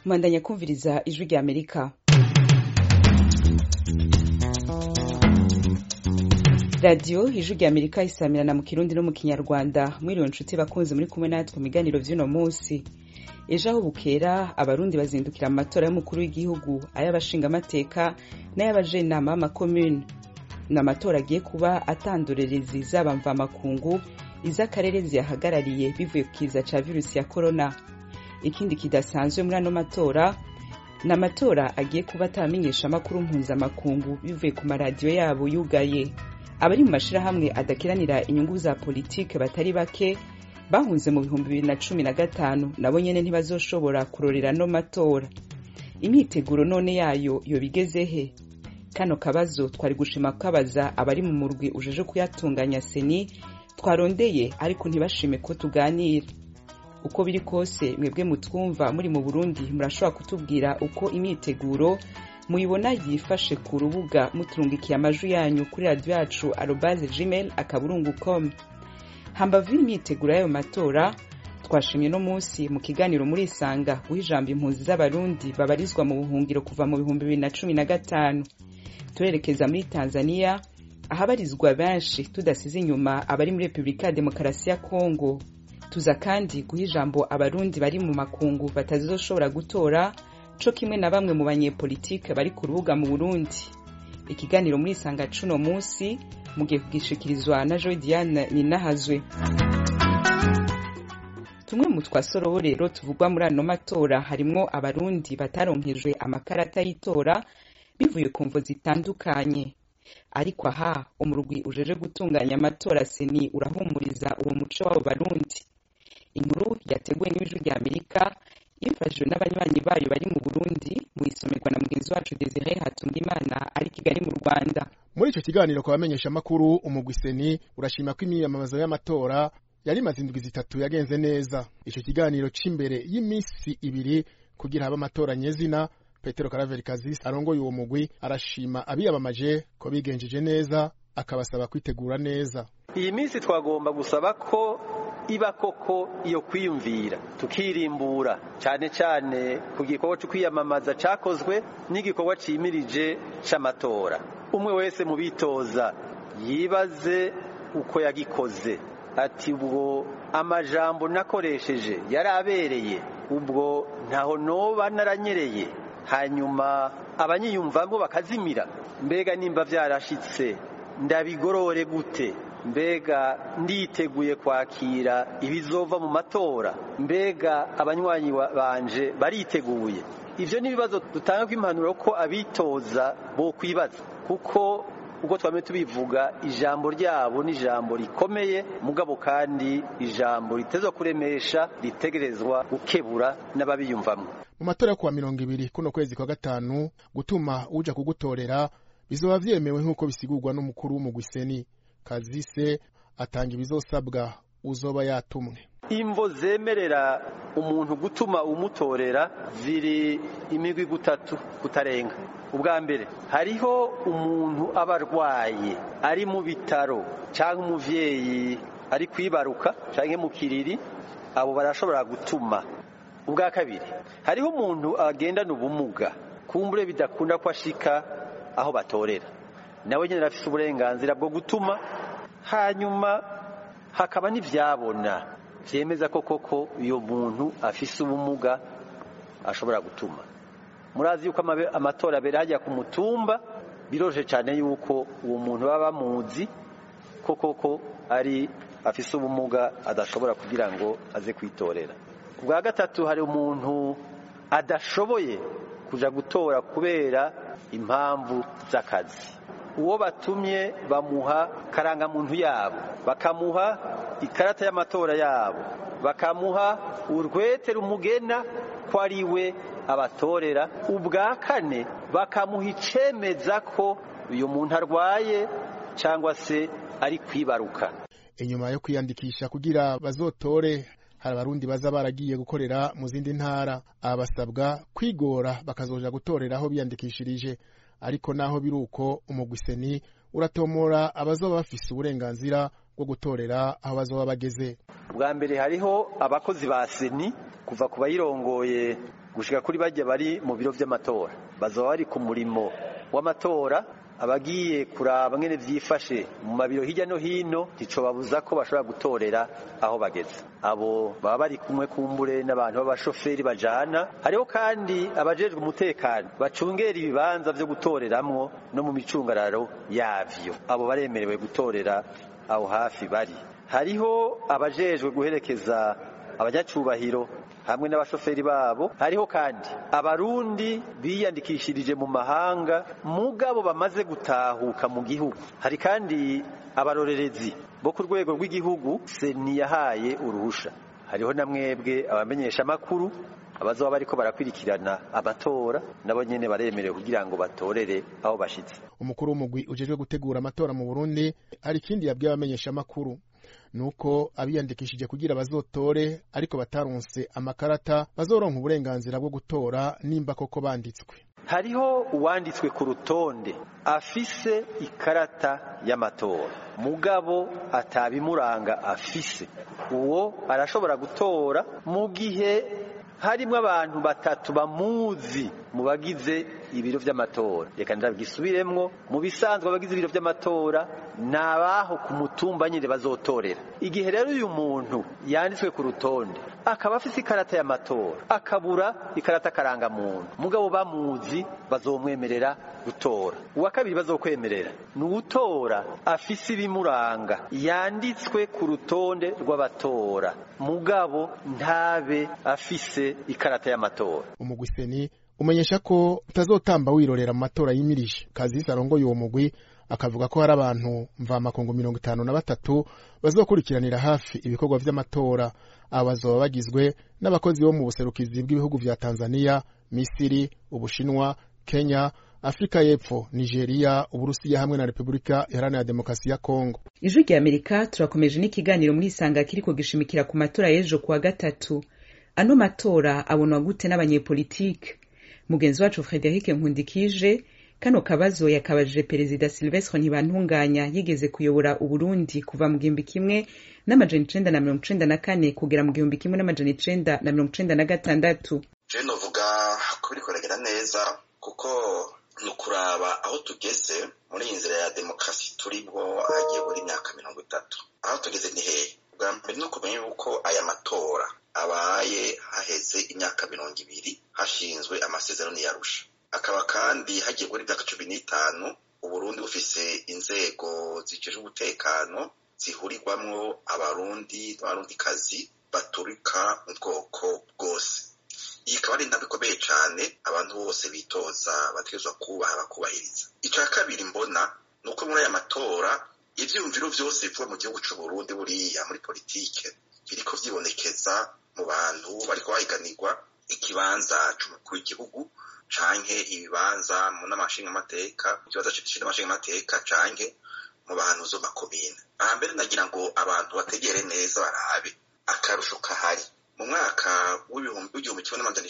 Mwandanya kumviriza ijwi rya Amerika. Radio ijwi rya Amerika isamirana mu Kirundi no mu Kinyarwanda. Mwiriwe nshuti bakunze muri kumwe natwe mu miganiro vy'uno munsi. Ejo aho bukera abarundi bazindukira mu matora y'umukuru w'igihugu, ay'abashinga amateka n'ay'abajenama b'amakomune. N'amatora agiye kuba atandorerezi zaba mva makungu iz'akarere ziyahagarariye bivuye ku kiza ca virusi ya corona. Ikindi kidasanzwe muri ano matora n'amatora agiye kuba atamenyesha amakuru mpuzamakungu bivuye ku maradiyo yabo yugaye. Abari mu mashirahamwe adakiranira inyungu za politike batari bake bahunze mu 2015 nabo nyene ntibazoshobora kurorera no matora. Imyiteguro none yayo yobigezehe? Kano kabazo twari gushima kabaza abari mu murwi ujeje kuyatunganya seni twarondeye ariko ntibashime ko tuganira. Uko biri kose mwebwe mutwumva muri mu Burundi murashobora kutubwira uko imyiteguro muyibona yifashe ku rubuga muturungikiye amajwi yanyu kuri radio yacu @gmail.com. Hambavu imyiteguro y'ayo matora twashimye no munsi mu kiganiro muri Isanga guhijamba impunzi z'abarundi babarizwa mu buhungiro kuva mu 2015. Turerekeza muri Tanzania ahabarizwa benshi tudasize inyuma abari muri Republika ya Demokarasi ya Kongo. Tuza kandi guhijambo abarundi bari mu makungu batazoshobora gutora co kimwe na bamwe mu banyepolitike bari ku rubuga mu Burundi. Ikiganiro muri Isanga cuno munsi mugiye kugishikirizwa na Joy Diane Ninahazwe. Tumwe mu twasorobo rero tuvugwa muri ano matora harimwo abarundi bataronkejwe amakarata y'itora bivuye ku mvo zitandukanye. Ariko aha umurugwi ujeje gutunganya amatora seni urahumuriza uwo muco w'abo barundi. Inkuru yateguwe n'ijwi rya Amerika yifashijwe n'abanywanyi bayo bari mu Burundi mu isomerwa na mugenzi wacu Desire Hatungimana ari Kigali mu Rwanda. Muri ico kiganiro kwa bamenyesha makuru umugwi seni urashima ko imyiyamamazo y'amatora yari mazindwi zitatu yagenze neza. Ico kiganiro c'imbere y'imisi ibiri kugira haba amatora nyezina, Petero Karaveri Kazisi arongoye uwo mugwi arashima abiyamamaje ko bigenjeje neza akabasaba kwitegura neza. Iyi minsi twagomba gusaba ko iba koko iyo kwiyumvira tukirimbura cyane cyane ku gikorwa cyo kwiyamamaza cakozwe n'igikorwa cimirije c'amatora. Umwe wese mu bitoza yibaze uko yagikoze, ati ubwo amajambo nakoresheje yarabereye, ubwo ntaho noba naranyereye, hanyuma abanyiyumvamo bakazimira, mbega nimba vyarashitse ndabigorore gute, mbega nditeguye kwakira ibizova mu matora, mbega abanywanyi banje bariteguye. Ivyo ni bibazo dutanga kw'impanuro ko abitoza bo kwibaza, kuko uko twame tubivuga ijambo ryabo ni ijambo rikomeye, mugabo kandi ijambo ritezwa kuremesha, ritegerezwa gukebura n'ababiyumvamo. Mu matora kwa 20 kuno kwezi kwa gatanu gutuma uja kugutorera bizoba vyemewe nk'uko bisigurwa n'umukuru w'umugwi seni. Kazise atanga ibizosabwa uzoba yatumwe. Imvo zemerera umuntu gutuma umutorera ziri imigwi gutatu kutarenga. Ubwa mbere hariho umuntu abarwaye ari mu bitaro cyangwa umuvyeyi ari kwibaruka cyangwa mu kiriri, abo barashobora gutuma. Ubwa kabiri hariho umuntu agendana ubumuga kumbure bidakunda ko ashika aho batorera, nawe nyene afise uburenganzira bwo gutuma. Hanyuma hakaba n'ivyabona vyemeza ko koko iyo muntu afise ubumuga ashobora gutuma. Murazi yuko amatora berajya ku mutumba, biroje cyane yuko uwo muntu baba bamuzi ko koko ari afise ubumuga adashobora kugira ngo aze kwitorera. Ubwa gatatu hari umuntu adashoboye kuja gutora kubera impamvu z'akazi. Uwo batumye bamuha karangamuntu yabo, bakamuha ikarata y'amatora yabo, bakamuha urwete rumugena ko ari we abatorera. Ubwa kane bakamuha icemeza ko uyu muntu arwaye cyangwa se ari kwibaruka. Inyuma yo kwiyandikisha kugira bazotore hari abarundi baza baragiye gukorera mu zindi ntara, abasabwa kwigora bakazoja gutorera aho biyandikishirije. Ariko naho biruko umugwi seni uratomora abazoba bafise uburenganzira bwo gutorera aho bazoba bageze. Bwa mbere hariho abakozi ba seni kuva ku bayirongoye gushika kuri bajya bari mu biro vy'amatora bazoba bari ku murimo w'amatora. Abagiye kuraba ngene vyifashe mu mabiro hirya no hino tico babuza ko bashobora gutorera aho bageze. Abo baba bari kumwe kumbure n'abantu b'abashoferi bajana. Hariho kandi abajejwe umutekano bacungera ibibanza vyo gutoreramwo no mu micungararo yavyo. Abo baremerewe gutorera aho hafi bari. Hariho abajejwe guherekeza abanyacubahiro hamwe n'abashoferi babo. Hariho kandi abarundi biyandikishirije mu mahanga mugabo bamaze gutahuka mu gihugu. Hari kandi abarorerezi bo ku rwego rw'igihugu seni yahaye uruhusha. Hariho na mwebwe abamenyesha makuru abazoba bariko barakwirikirana amatora nabo nyene baremerewe kugira ngo batorere aho bashitse. Umukuru w'umugwi ujejwe gutegura amatora mu Burundi hari ikindi yabwiye abamenyesha makuru nuko abiyandikishije kugira bazotore ariko bataronse amakarata bazoronka uburenganzira bwo gutora nimba koko banditswe. Hariho uwanditswe ku rutonde afise ikarata y'amatora mugabo atabimuranga afise, uwo arashobora gutora mu gihe harimo abantu batatu bamuzi mu bagize ibiro vy'amatora. Reka ndabwisubiremwo, mu bisanzwe abagize ibiro vy'amatora nabaho ku mutumba nyine bazotorera. Igihe rero uyu muntu yanditswe ku rutonde akaba afise ikarata y'amatora akabura ikarata karanga muntu mugabo bamuzi bazomwemerera gutora. Uwa kabiri bazokwemerera ni utora afise ibimuranga yanditswe ku rutonde rw'abatora mugabo ntabe afise ikarata y'amatora. Umugwi seni umenyesha ko utazotamba wirorera mu matora yimirije. Kazisi arongoye uwo mugwi akavuga ko hari abantu mvamakungu 53 bazokurikiranira hafi ibikorwa vy'amatora. Abazoba bagizwe n'abakozi bo mu buserukizi bw'ibihugu vya Tanzania, Misiri, Ubushinwa, Kenya, Afrika y'Epfo, Nigeria, Uburusiya hamwe na Republika Iharanira Demokarasi ya Kongo. Ijwi rya Amerika turakomeje n'ikiganiro muri Isanga kiriko gishimikira ku matora y'ejo kuwa gatatu. Ano matora abonwa gute n'abanyepolitike? Mugenzi wacu Frederic Nkundikije kano kabazo yakabajije Perezida Sylvestre Ntibantunganya yigeze kuyobora Uburundi kuva mu 1994 kugera mu 1996. Je novuga ko biriko biragenda neza kuko nukuraba aho tugeze muri inzira ya demokrasi turibwo hagiye buri myaka 30. Aho tugeze ni hehe? Bwa mbere no kumenya yuko aya matora abaye haheze imyaka 20 hashinzwe amasezerano y'Arusha. Akaba kandi hagiye muri myaka 15 Uburundi bufise inzego zijejwe umutekano zihurirwamwo abarundi n'abarundikazi baturika mu bwoko bwose. Iyi ikaba ari intambwe ikomeye cane abantu bose bitoza bategerezwa kubaha bakubahiriza. Ica kabiri mbona nuko muri aya matora ivyumviro vyose bivuga mu gihugu c'u Burundi buriya muri politike biriko vyibonekeza mu bantu bariko bahiganirwa ikibanza c'umukuru w'igihugu canke ibibanza mu n'amashinga amateka, ikibanza c'amashinga amateka canke mu bantu zo makomine. Ahambere nagira ngo abantu bategere neza barabe akarusho kahari. Mu mwaka w'ibihumbi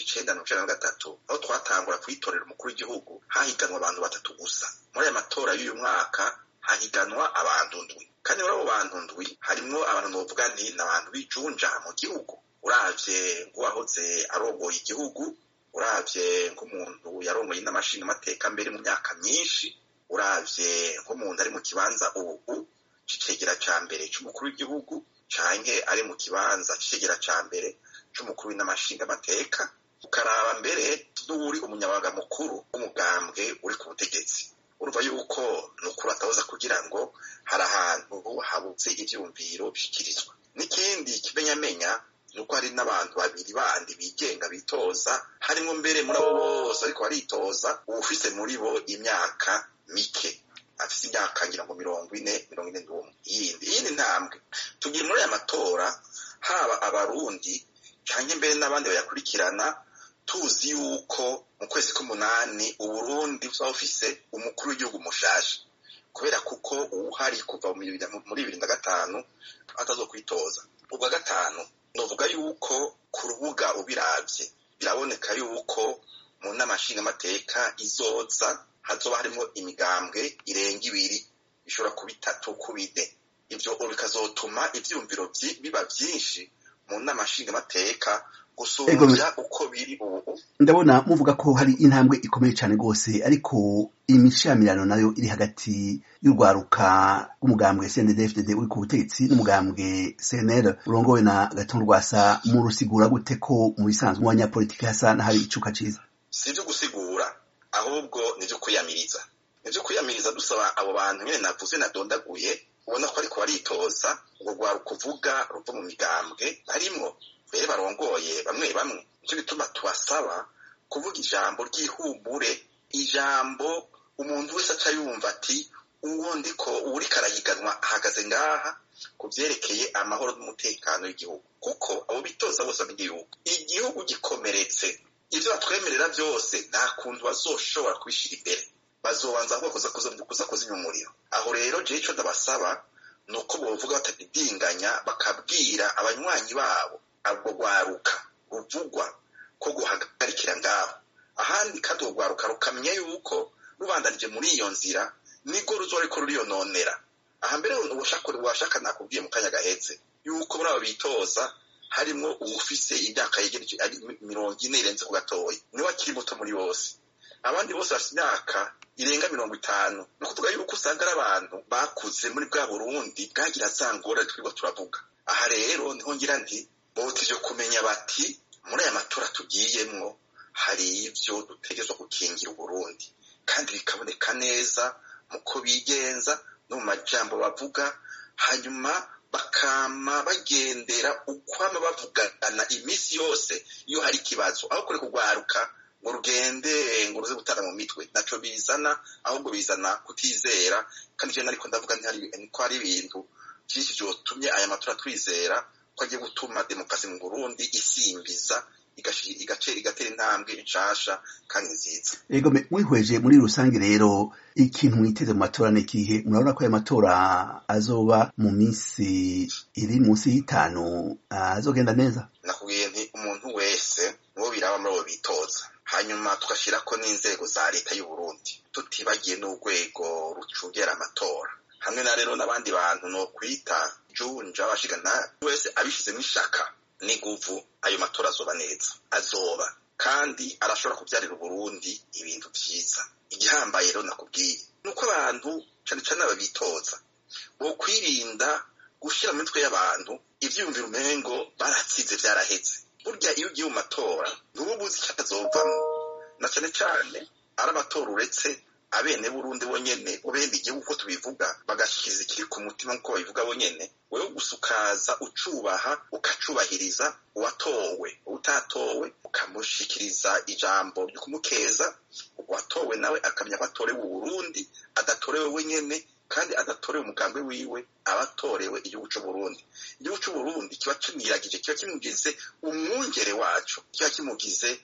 1993 aho twatangura kwitorera umukuru w'igihugu hahiganwa abantu 3 gusa. Muri aya matora y'uyu mwaka hahiganwa abantu ndwi, kandi muri abo bantu ndwi harimwo abantu novuga nti n'abantu bijunja mu gihugu. Uravye ngwahoze arongoye igihugu, uravye nk'umuntu yarongoye n'amashinga amateka mbere mu myaka myinshi, uravye nk'umuntu ari mu kibanza ubu c'icegera ca mbere c'umukuru w'igihugu canke ari mu kibanza c'icegera ca mbere c'umukuru n'amashinga amateka, ukaraba mbere n'uri umunyabanga mukuru w'umugambwe uri ku butegetsi. Urumva yuko nukuri atahoza kugira ngo hari ahantu habuze ivyumviro bishikirizwa. N'ikindi kimenyamenya nuko hari n'abantu babiri bandi bigenga bitoza, harimo mbere muri abo bose ariko baritoza ufise muri bo imyaka mike, afise imyaka ngira ngo 40-41. Iyindi ntambwe tugiye muri aya matora, haba abarundi canke mbere n'abandi bayakurikirana, tuzi yuko mu kwezi k'umunani Uburundi bufise umukuru w'igihugu mushasha, kubera kuko uhari kuva muri 2005 atazokwitoza. Ubwa gatanu novuga yuko ku rubuga ubiravye biraboneka yuko mu n'amashinga amateka izoza hazoba harimo imigambwe irenga 2 bishobora kuba 3 kuba 4. Ivyo bikazotuma ivyumviro biba vyinshi mu n'amashinga amateka gusumbya uko biri ubu. Ndabona muvuga ko hari intambwe ikomeye cyane rwose, ariko imishamirano nayo iri hagati y'urwaruka rw'umugambwe CNDD-FDD uri ku butegetsi n'umugambwe CNL urongowe na Gatongo Rwasa, mu rusigura gute ko mu bisanzwe mu banyapolitiki hasa n'ahari icuka ciza? Si ibyo gusigura, ahubwo nivyo kwiyamiriza dusaba abo bantu nyene navuze nadondaguye, ubona ko ariko baritoza ngo rwaruka uvuga ruva mu migambwe barimwo mbere barongoye bamwe nicyo bituma tubasaba kuvuga ijambo ry'ihumure, ijambo umuntu wese aca yumva ati uwo ndiko uriko arahiganwa ahagaze ngaha ku vyerekeye amahoro n'umutekano w'igihugu, kuko abo bitoza bose igihugu gikomeretse, ivyo batwemerera vyose nta kuntu bazoshobora kubishira imbere, bazobanza kuza kuzimya umuriro. Aho rero jewe ico ndabasaba nuko bovuga batadidinganya, bakabwira abanywanyi babo abwo rwaruka ruvugwa ko guhagarikira ngaho, ahandi kandi urwaruka rukamenya yuko rubandanije muri iyo nzira niko ruzoriko ruriyononera. Aha mbere washaka nakubwiye mu kanya gahetse yuko muri abo bitoza harimwo uwufise imyaka yegereje 40 irenze ku gatoya, niwe akiri muto muri bose, abandi bose bafite imyaka irenga 50. no kuvuga yuko usanga ari abantu bakuze muri bwa Burundi bwagira zangora twirwa turavuga. Aha rero niho ngira nti botije kumenya bati muri aya matora tugiyemwo hari ivyo dutegezwa gukingira Uburundi, kandi bikaboneka neza muko bigenza no mu majambo bavuga, hanyuma bakama bagendera ukwama bavugana imisi yose iyo hari ikibazo, aho kure kugwaruka ngo rugende ngo ruze gutana mu mitwe, naco bizana ahubwo bizana kutizera. Kandi je nariko ndavuga ko hari ibintu byinshi byotumye aya matora twizera ko agiye gutuma demokarasi mu Burundi isimbiza igatera intambwe nshasha kandi nziza. Ego mwihweje muri rusange rero ikintu mwiteze mu matora n'ikihe? Murabona ko aya matora azoba mu minsi iri munsi y'itanu azogenda neza? Nakubwiye nti umuntu wese niwo biraba muri abo bitoza, hanyuma tugashirako n'inzego za leta y'u Burundi, tutibagiye n'urwego rucungera amatora, hamwe na rero n'abandi bantu no kwita junja bashigana wese abishizemo ishaka n'iguvu. Ayo matora azoba neza, azoba kandi arashobora kubyarira Burundi ibintu vyiza. Igihambaye rero nakubwiye nuko abantu cyane cyane ababitoza bo kwirinda gushira mu mitwe y'abantu ivyumviro umengo baratsize vyaraheze. Burya iyo ugiye mu matora ntubuzi cyazovamo, na cyane cyane ari amatora uretse abene Burundi bonyene ubende igihugu uko tubivuga bagashikiriza ikiri ku mutima nko babivuga bonyene, wewe gusukaza ucubaha ukacubahiriza uwatowe, utatowe ukamushikiriza ijambo ryo kumukeza, uwatowe nawe akamenya batorewe Burundi, adatorewe wenyene kandi adatorewe umugambwe wiwe, abatorewe igihugu cy'u Burundi. Igihugu cy'u Burundi kiba kimwiragije, kiba kimugize umwungere wacu, kiba kimugize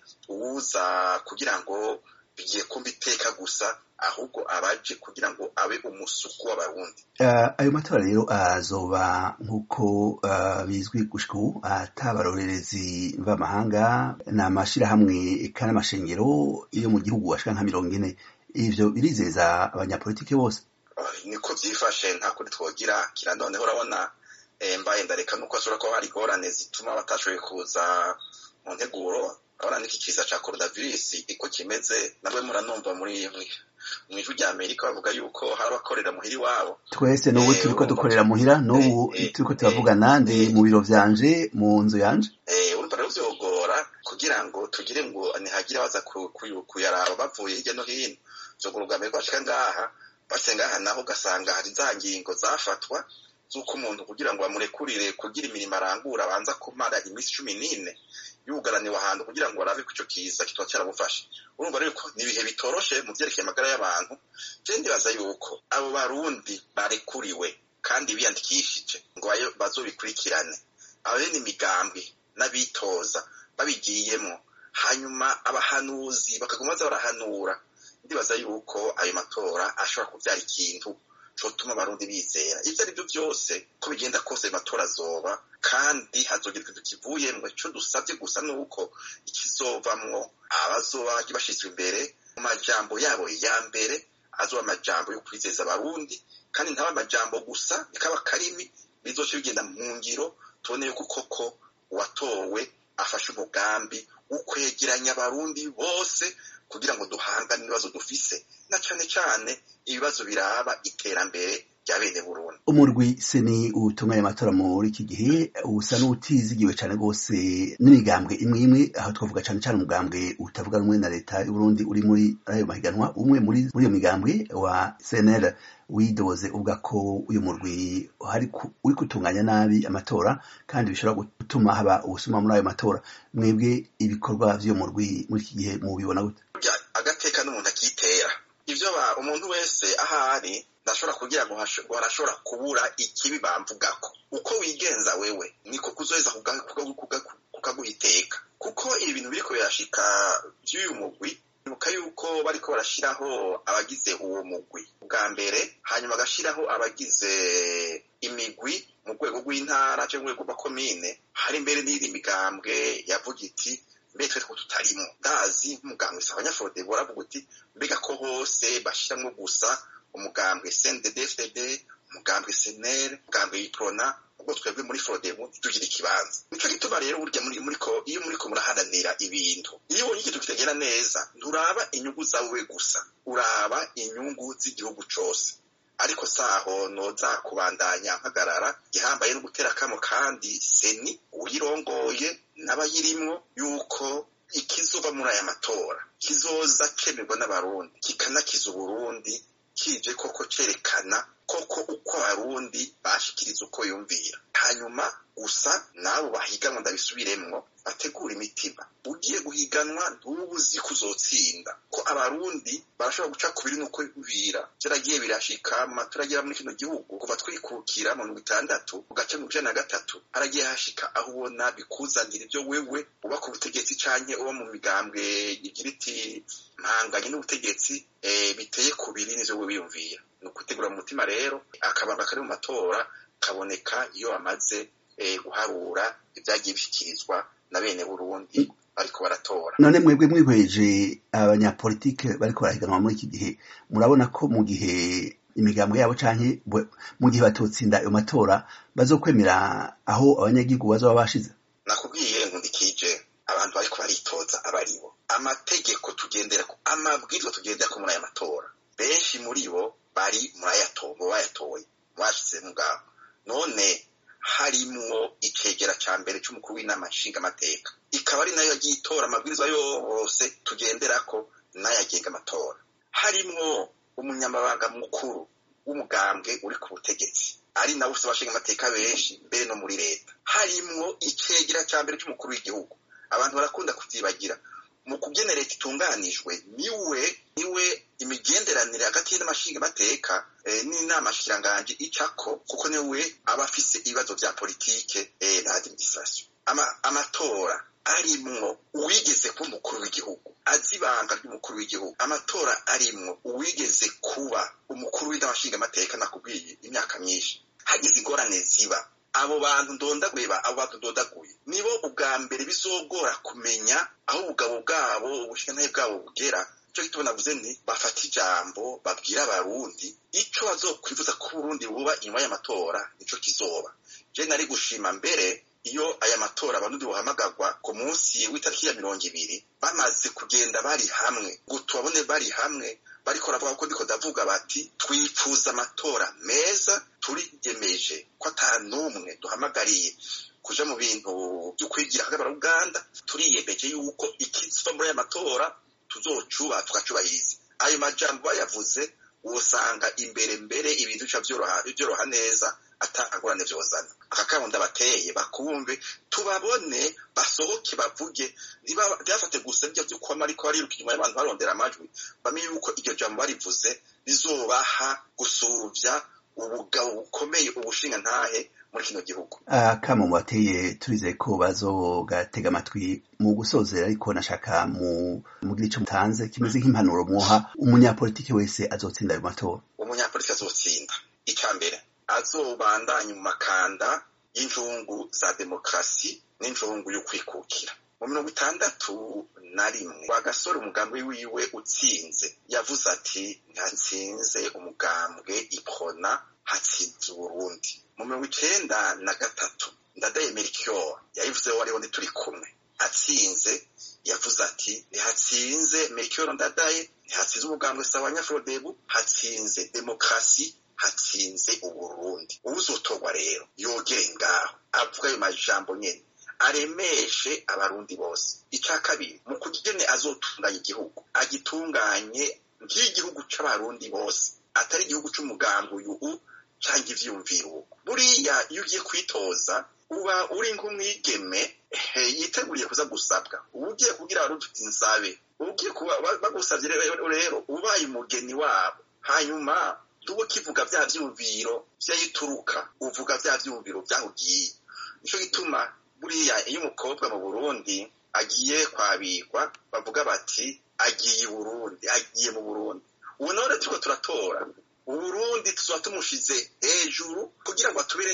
uwuza kugira ngo bigiye kumva iteka gusa, ahubwo abaje kugira ngo abe umusuku w'Abarundi. Ayo matora rero azoba nk'uko bizwi gushika ubu atabarorerezi b'amahanga n'amashirahamwe kandi amashengero yo mu gihugu ashika nka 40. Ivyo birizeza abanyapolitiki bose? Niko vyifashe, nta kuri twogira kira. Noneho urabona mbaye ndareka nuko ashobora kuba hari ingorane zituma batashoboye kuza mu nteguro. Urabona niki kiza ca coronavirus iko kimeze, nabwe muranumva muri mw'ijwi rya Amerika bavuga yuko hari abakorera muhiri wabo. Twese n'ubu turiko dukorera muhira, n'ubu turiko turavuga nande mu biro vyanje, mu nzu yanje. Urumva rero vyogora kugira ngo tugire ngo ntihagira baza kuyaraba bavuye hirya no hino. Vyogora ubwambere bashika ngaha, basenga aha naho ugasanga hari za ngingo zafatwa z'uko umuntu kugira ngo bamurekurire kugira imirimo arangura abanza kumara imisi 14 yugaraniwe ahantu kugira ngo arabe kuco kiza kitwa cyarabufashe. Urumva rero ko nibihe bitoroshe mu vyerekeye amagara y'abantu. Je ndibaza yuko abo Barundi barekuriwe kandi biyandikishije ngo bazobikurikirane, abene imigambi n'abitoza babigiyemo, hanyuma abahanuzi bakaguma barahanura. Ndibaza yuko ayo matora ashobora kuvyara ikintu cotuma Abarundi bizera. Ivyo ari byo byose ko bigenda kose amatora azoba, kandi hazogira ikintu kivuyemwo. Ico dusavye gusa nuko ikizovamwo abazoba bashizwe imbere mu majambo yabo ya mbere azoba amajambo yo kwizeza Abarundi, kandi ntaba amajambo gusa, bikaba karimi bizoce bigenda mu ngiro, tubone yuko koko uwatowe afashe umugambi ukwegeranya abarundi bose kugira ngo duhangane n'ibibazo dufise na cane cane ibibazo biraba iterambere rya bene Burundi. Umurwi seni utunganya amatora muri iki gihe usa n'utizigiwe cane gose n'imigambwe imwe imwe, aho twavuga cane cane umugambwe utavuga rumwe na leta y'u Burundi uri muri ayo mahiganwa. Umwe muri iyo migambwe wa CNL widoze uvuga ko uyu murwi uri gutunganya nabi amatora kandi bishobora gutuma haba ubusuma muri ayo matora. Mwebwe ibikorwa vy'uyo murwi muri iki gihe mubibona gute? Agateka n'umuntu akitera ivyo umuntu wese ahari ndashobora kugira ngo barashobora kubura ikibi bamvugako. Uko wigenza wewe niko kuzoheza kukaguhiteka, kuko ibintu biriko birashika vy'uyu mugwi nuka yuko bariko barashiraho abagize uwo mugwi bwa mbere, hanyuma agashiraho abagize imigwi mu rwego rw'intara cyangwa mu rwego rw'amakomine. Hari imbere n'iri migambwe yavuga iti mbetwe two tutarimo ndazi nk'umugambwe Abanyafrode boravuga uti mbega ko hose bashiramwo gusa umugambwe CNDD-FDD, umugambwe CNL, umugambwe Iprona, ubwo twebwe muri Frodebu tugira ikibanza. Nico gituma rero burya iyo muriko muraharanira ibintu, iyo ubonye ikintu kitagenda neza nturaba inyungu zawe gusa, uraba inyungu z'igihugu cose. Ariko saho noza kubandanya mpagarara gihambaye no gutera kamo kandi seni uyirongoye n'abayirimwo yuko ikizova muri aya matora kizoza cemerwa n'abarundi kikanakiza Uburundi, kije koko cerekana koko uko abarundi bashikiriza uko yumvira. Hanyuma gusa nabo bahiganwa ndabisubiremwo bategura imitima. Ugiye guhiganwa ntubuzi kuzotsinda, ko abarundi barashobora guca kubiri nuko yumvira. Cyaragiye birashika mu matora agira muri kino gihugu kuva twikukira mu 60 ugaca mu 93 haragiye hashika aho ubona bikuzanira ivyo wewe uba ku butegetsi canke uba mu migambwe igira iti mpanganye n'ubutegetsi biteye kubiri n'ivyo wewe wiyumvira. Nukutegura mu mutima rero akabanga kari mu matora kaboneka iyo amaze guharura ibyagiye bishikirizwa na bene Burundi bariko baratora. None mwebwe mwihweje abanyapolitike bariko barahiganwa muri iki gihe, murabona ko mu gihe imigambwe yabo canke mu gihe batotsinda ayo matora bazokwemera aho abanyagihugu bazoba bashize? Nakubwiye nkundikije abantu bariko baritoza abaribo amategeko tugenderako, amabwiriza tugenderako muri aya matora. Benshi muri bo bari bayatoye mwashize mugabo. None harimwo icegera ca mbere c'umukuru w'inama nshingamateka, ikaba ari nayo yagiye itora amabwiriza yose tugenderako n'ayagenga amatora. Harimwo umunyamabanga mukuru w'umugambwe uri ku butegetsi ari nawe ufite abashingamateka benshi mbere no muri leta. Harimwo icegera ca mbere c'umukuru w'igihugu. Abantu barakunda kuvyibagira mu kugenera leta itunganijwe niwe imigenderanire hagati y'amashingamateka n'inama shikiranganje icako, kuko niwe aba afise ibibazo vya politike na administration. Amatora arimwo uwigeze kuba umukuru w'igihugu, azi ibanga ry'umukuru w'igihugu. Amatora arimwo uwigeze kuba umukuru w'amashingamateka nakubwiye imyaka myinshi. Hagize ingorane ziba abo bantu ndondaguye nibo ubwa mbere bizogora kumenya aho ubugabo bwabo ubushikanaye bwabo bugera. Ico gituma navuze nti bafata ijambo babwira abarundi ico bazokwifuza ko Burundi buba inyuma y'amatora nico kizoba. Je nari gushima mbere iyo aya matora abarundi bohamagagwa ku munsi w'itariki ya 20 bamaze kugenda bari hamwe, ngo tubabone bari hamwe bariko ravuga ko ndiko ndavuga bati twifuza amatora meza, turiyemeje ko atanumwe duhamagariye kuja mu bintu byo kwigira hagabara Uganda, turiyemeje yuko ikizwa muri aya matora tuzocuba tukacubahiriza. Ayo majambo bayavuze wosanga imbere ibintu bica byoroha neza atangorane vyozana. Akakabunda bateye bakumve tubabone basohoke bavuge ntibafate gusa ibyo by'uko ariko bariruka inyuma y'abantu barondera amajwi, bamenye yuko iryo jambo barivuze rizobaha gusuvya ubugabo bukomeye ubushinga ntahe muri kino gihugu. Kama bateye turizeye ko bazogatega amatwi mu gusozera, ariko nashaka mu gice mutanze kimeze nk'impanuro muha umunyapolitiki wese azotsinda ayo matora. Umunyapolitiki azotsinda icambere azobandanya mu makanda y'injungu za demokrasi n'injungu yo kwikukira. Mu 61 Wagasore umugambwe wiwe utsinze yavuze ati ntatsinze umugambwe Iprona hatsinze Burundi. Mu 93 Ndadaye Melchior yayivuze wariho turi kumwe hatsinze Melchior Ndadaye, hatsinze umugambwe Sawanya-Frodebu, hatsinze demokarasi, hatsinze Uburundi. Uwuzotorwa rero yogere ngaho avuga ayo majambo nyene aremeshe abarundi bose. Ica kabiri, mu kugene azotunganya igihugu agitunganye nk'igihugu c'abarundi bose, atari igihugu c'umugambi uyu canke ivyumviro. Buriya iyo ugiye kwitoza uba uri nk'umwigeme yiteguriye kuza gusabwa, ugiye kugira abarundi insabe, ugiye kuba bagusavye rero ubaye umugeni wabo, hanyuma tubo kivuga vya vyumviro vyayituruka, uvuga vya vyumviro vyahugiye. Nico gituma buriya iyo umukobwa mu Burundi agiye kwabikwa bavuga bati agiye Burundi, agiye mu Burundi. Ubu none turiko turatora Uburundi tuzoba tumushize hejuru kugira ngo atubere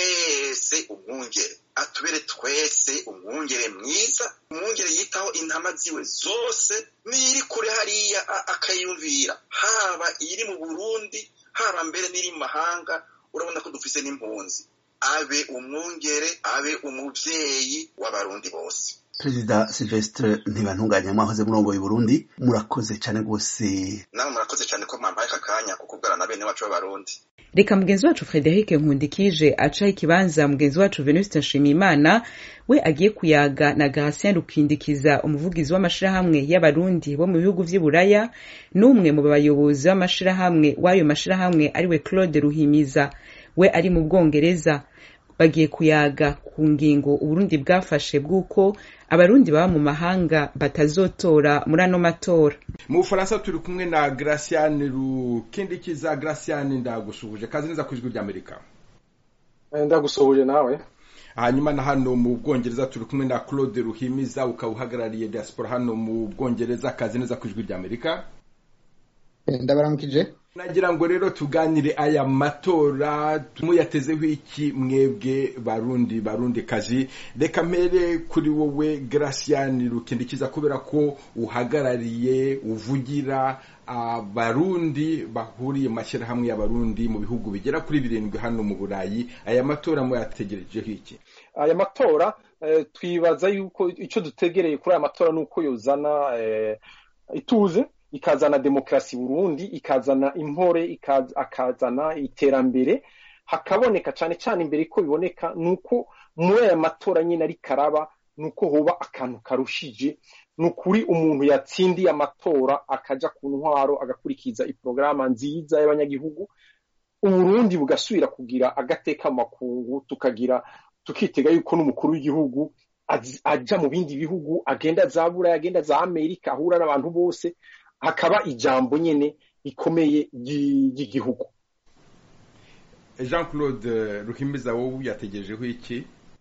twese umwungere, atubere twese umwungere mwiza, umwungere yitaho intama ziwe zose, n'iri kure hariya akayumvira, haba iri mu Burundi haba mbere n'iri mu mahanga. Urabona ko dufise n'impunzi, abe umwungere, abe umuvyeyi w'abarundi bose. Perezida Sylvestre Ntibantunganya, mwahoze murongoye Burundi, murakoze cyane gose. Nawe murakoze cyane ko mwampaye akanya kukubwira na bene wacu b'abarundi. Reka mugenzi wacu Frederic Nkundikije acaho ikibanza mugenzi wacu Venuste Nshimiyimana we agiye kuyaga na Gratien Rukindikiza, umuvugizi w'amashirahamwe y'abarundi bo mu bihugu vy'Iburaya, n'umwe mu bayobozi b'amashirahamwe w'ayo mashirahamwe ariwe Claude Ruhimiza, we ari mu Bwongereza. Bagiye kuyaga ku ngingo Uburundi bwafashe bw'uko abarundi baba mu mahanga batazotora muri ano matora. Mu Bufaransa turi kumwe na Gratien Rukindikiza. Gratien, ndagusuhuje, kazi neza kwijwi ry'Amerika. Ndagusuhuje nawe. Hanyuma na hano mu Bwongereza turi kumwe na Claude Ruhimiza, ukawuhagarariye diaspora hano mu Bwongereza, kazi neza kwijwi ry'Amerika. Ndabaramukije. Nagira ngo rero tuganire aya matora muyatezeho iki mwebwe barundi kazi. Reka mpere kuri wowe Gratien Rukindikiza, kubera ko uhagarariye uvugira abarundi bahuriye mashyirahamwe y'abarundi mu bihugu bigera kuri 7 hano mu Burayi. Aya matora muyategerejeho iki? Aya matora twibaza yuko ico dutegereye kuri aya matora nuko yozana ituze, ikazana demokrasi Burundi, ikazana impore, akazana iterambere, hakaboneka cyane imbere ko biboneka nuko muri aya matora nyine ari karaba, nuko hoba akantu karushije, nukuri umuntu yatsindiye amatora akaja ku ntwaro agakurikiza iprograma nziza y'abanyagihugu, Uburundi bugasubira kugira agateka makungu, tukitega yuko n'umukuru w'igihugu aja mu bindi bihugu, agenda za Buraya, agenda za Amerika, ahura n'abantu bose, hakaba ijambo nyene ikomeye y'igihugu. Jean-Claude Ruhimiza, wowe yategerejeho iki?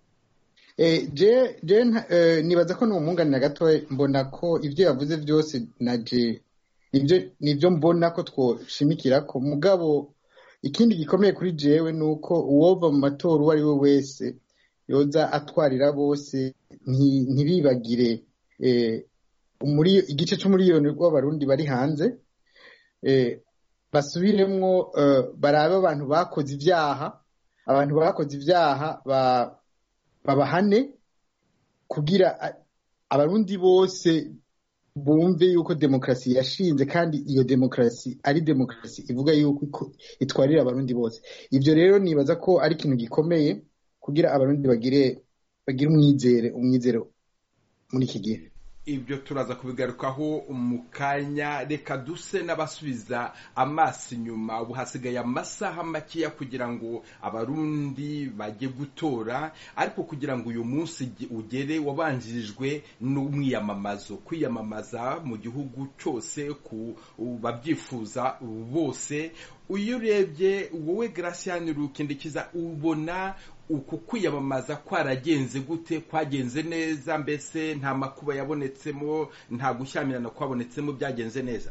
Nibaza ko n'umunganira gato, mbona ko ivyo yavuze byose naje nivyo mbona ko twoshimikira ko. Mugabo ikindi gikomeye kuri jewe nuko uwova mu matora uwo ari we wese yoza atwarira bose, ntibibagire muri igice c'umuriyoni w'abarundi bari hanze, basubiremwo barabe abantu bakoze ivyaha babahane, kugira abarundi bose bumve yuko demokrasi yashinze, kandi iyo demokrasi ari demokrasi ivuga yuko itwarira abarundi bose. Ivyo rero nibaza ko ari ikintu gikomeye kugira abarundi bagire umwizero muri iki gihe. Ibyo turaza kubigarukaho mu kanya. Reka duse n'abasubiza amaso inyuma. Ubu hasigaye amasaha makeya kugira ngo abarundi bajye gutora, ariko kugira ngo uyu munsi ugere wabanjirijwe n'umwiyamamazo, kwiyamamaza mu gihugu cyose ku babyifuza bose. Uyu urebye wowe Gratien Rukindikiza, ubona uku kwiyamamaza kwaragenze gute? Kwagenze neza? Mbese nta makuba yabonetsemo, nta gushyamirana kwabonetsemo, byagenze neza?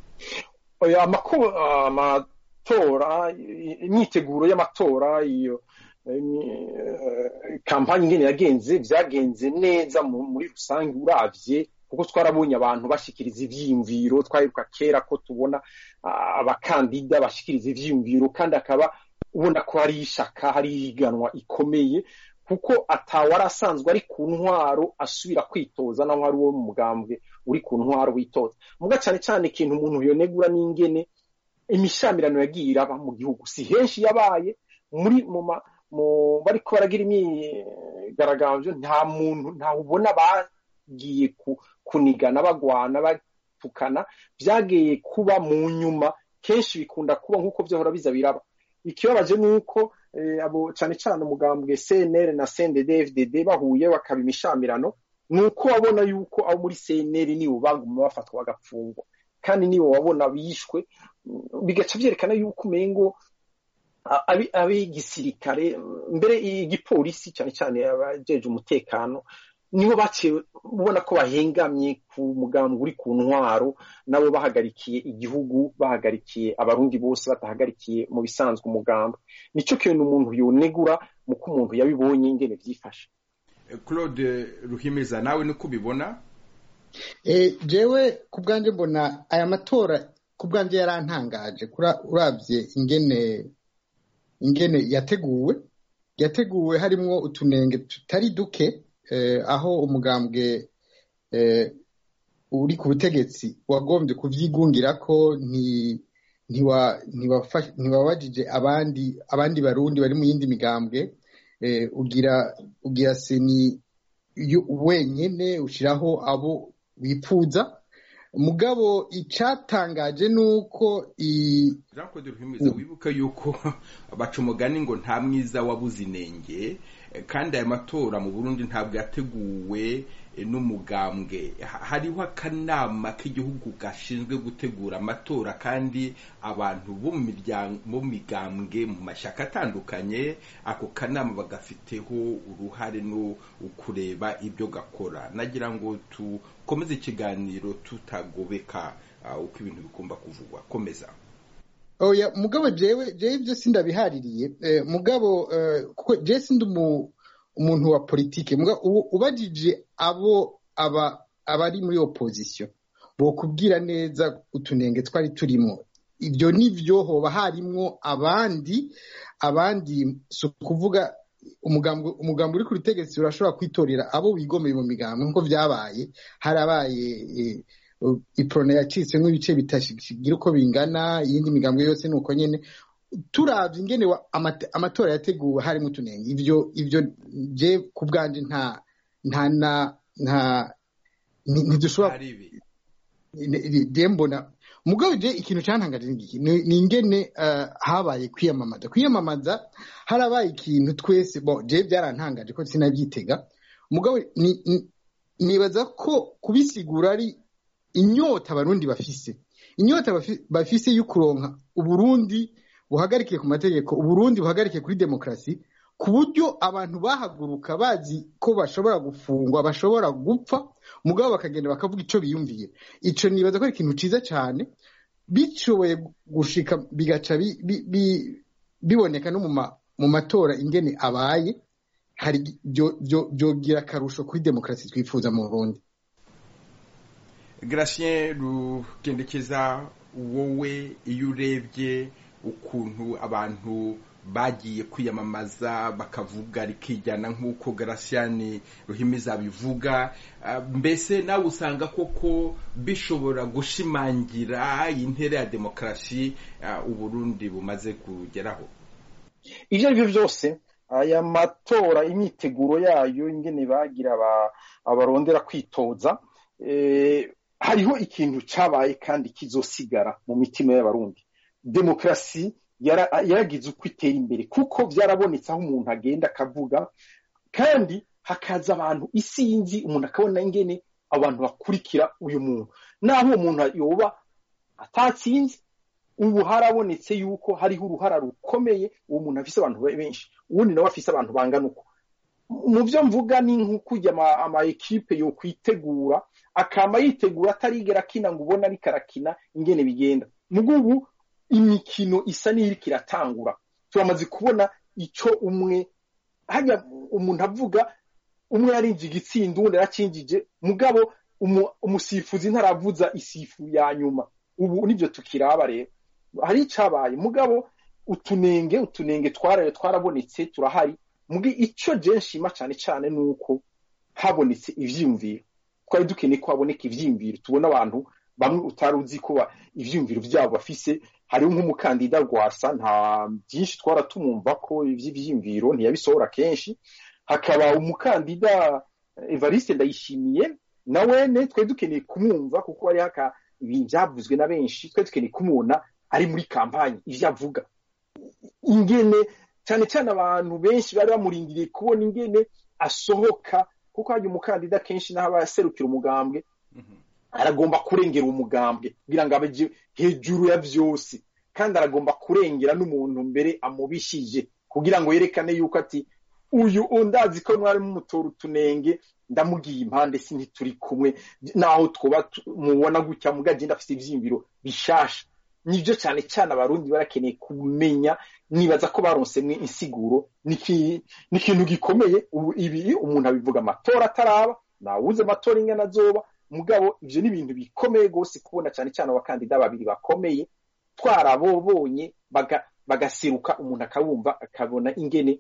Amatora, imyiteguro y'amatora, iyo kampanye ngene yagenze, byagenze neza muri rusange uravye, kuko twarabonye abantu bashikiriza ivyiyumviro. Twaheruka kera ko tubona abakandida bashikiriza ivyiyumviro, kandi akaba ubona ko hari ishaka, hari iganwa ikomeye kuko atawari asanzwe ari ku ntwaro asubira kwitoza naho ari uwo mu mugambwe uri ku ntwaro witoza. Muga cyane cyane ikintu umuntu yonegura n'ingene imishamirano yagiye iraba mu gihugu, si henshi yabaye bariko baragira imyigaragambyo, nta muntu ubona bagiye kunigana bagwana batukana, byagiye kuba mu nyuma, kenshi bikunda kuba nk'uko vyahora biza biraba. Ikibabaje nuko abo cyane cyane umugambwe CNL na CNDD-FDD bahuye bakaba imishamirano, nuko wabona yuko abo muri CNL nibo baguma bafatwa bagapfungwa, kandi nibo wabona bishwe, bigaca vyerekana yuko umengo abigisirikare mbere igipolisi cyane cyane abajeje umutekano nibo baciye ubona ko bahengamye ku mugambwe uri ku ntwaro, nabo bahagarikiye igihugu, bahagarikiye abarundi bose, batahagarikiye mu bisanzwe umugambwe. Nico kintu umuntu yonegura mu ko umuntu yabibonye ingene vyifashe. Claude Ruhimiza, nawe niko ubibona? Jewe ku bwanje mbona aya matora ku bwanje yarantangaje, uravye ingene yateguwe harimwo utunenge tutari duke, aho umugambwe uri ku butegetsi wagombye kuvyigungira ko ntiwabajije abandi barundi bari mu yindi migambwe, ugira seni wenyene ushiraho abo bipfuza. Mugabo icatangaje nuko Jean Claude Ruhimiza, wibuka yuko baca umugani ngo nta mwiza wabuze inenge, kandi aya matora mu Burundi ntabwo yateguwe n'umugambwe. Hariho akanama k'igihugu gashinzwe gutegura amatora, kandi abantu bo mu migambwe mu mashyaka atandukanye, ako kanama bagafiteho uruhare no kureba ibyo gakora. Nagira ngo tukomeze ikiganiro tutagobeka uko ibintu bigomba kuvugwa. Komeza. Oya mugabo jewe ibyo sindabihaririye, mugabo kuko je sindi umuntu wa politike. Mugabo ubajije abari muri opposition bokubwira neza utunenge twari turimo. Ibyo nivyo hoba harimwo abandi so kuvuga umugambo uri ku butegetsi urashobora kwitorera abo wigomeye mu migambo, nkuko vyabaye harabaye iprone yacitse nk'ibice bitashigira uko bingana, iyindi migambo yose nuko nyene. Turavye ingene amatora yateguwe harimo utunenge, ivyo je ku bwanje ntidushobora mbona. Mugabo je ikintu cantangaje ni ingene habaye kwiyamamaza harabaye ikintu twese je byarantangaje ko sinabyitega. Mugabo nibaza ko kubisigura ari inyota abarundi bafise y'ukuronka Uburundi buhagarikiye ku mategeko, Uburundi buhagarikiye kuri demokrasi, ku buryo abantu bahaguruka bazi ko bashobora gufungwa, bashobora gupfa, mugabo bakagenda bakavuga ico biyumviye. Ico nibaza ko ari ikintu ciza cyane, bishoboye gushika bigaca biboneka no mu matora ingene abaye, hari byogira akarusho kuri demokrasi twifuza mu Burundi. Gratien Rugendekeza, wowe iyo urebye ukuntu abantu bagiye kwiyamamaza bakavuga rikijyana nk'uko Gratien Ruhimiza bivuga, mbese nawe usanga koko bishobora gushimangira intera ya demokrasi Uburundi bumaze kugeraho? Ivyo arivyo vyose aya matora imyiteguro yayo ingene bagira abarondera kwitoza, hariho ikintu cabaye kandi kizosigara mu mitima y'abarundi. Demokrasi yaragize uko itera imbere, kuko vyarabonetse aho umuntu agenda akavuga, kandi hakaza abantu isinzi, umuntu akabona ingene abantu bakurikira uyu muntu, naho uwo muntu yoba atatsinze. Ubu harabonetse yuko hariho uruhara rukomeye, uwo muntu afise abantu benshi, uwundi nawe afise abantu bangana uko. Mu byo mvuga ni nk'ukujya ama equipe yo kwitegura, akama yitegura atarigera kina ngo ubona ari karakina ingene bigenda. Mugubu imikino isa n'iriko iratangura, turamaze kubona ico umwe hajya umuntu avuga, umwe yarinjije igitsinda uwundi aracinjije, mugabo umusifuzi ntaravuza isifu ya nyuma. Ubu nivyo tukiraba rero, hari icabaye. Mugabo utunenge twarabonetse, turahari, mugi ico je nshima cyane nuko habonetse ivyiyumviro. Twari dukeneye ko haboneka ivyiyumviro, tubona abantu bamwe utaruzi ko ivyiyumviro vyabo bafise. Hariho nk'umukandida Rwasa, nta byinshi twaratumumva ko ivyiyumviro ntiyabisohora kenshi. Hakaba umukandida Evariste Ndayishimiye, nawene twari dukeneye kumwumva kuko ari haka ibintu byavuzwe na benshi. Twari dukeneye kumubona ari muri kampanye ivyo avuga, ingene cyane abantu benshi bari bamurindiriye kubona ingene asohoka, kuko hari umukandida kenshi naho abaserukira umugambwe aragomba kurengera umugambwe kugira ngo abe hejuru ya vyose, kandi aragomba kurengera n'umuntu mbere amubishije kugira ngo yerekane yuko ati uyu undazi ko mwari mumutora utunenge ndamugiye impande si ntituri kumwe, naho twoba mubona gutya mugaje ndafite ivyiyumviro bishasha. Nivyo cyane abarundi barakeneye kumenya. Nibaza ko baronsemwe insiguro n'ikintu gikomeye. Ibi umuntu abivuga amatora ataraba, nawuze amatora ingana azoba, mugabo ivyo ni ibintu bikomeye gose kubona cyane abakandida babiri bakomeye twarabobonye bagaseruka, umuntu akabumva akabona ingene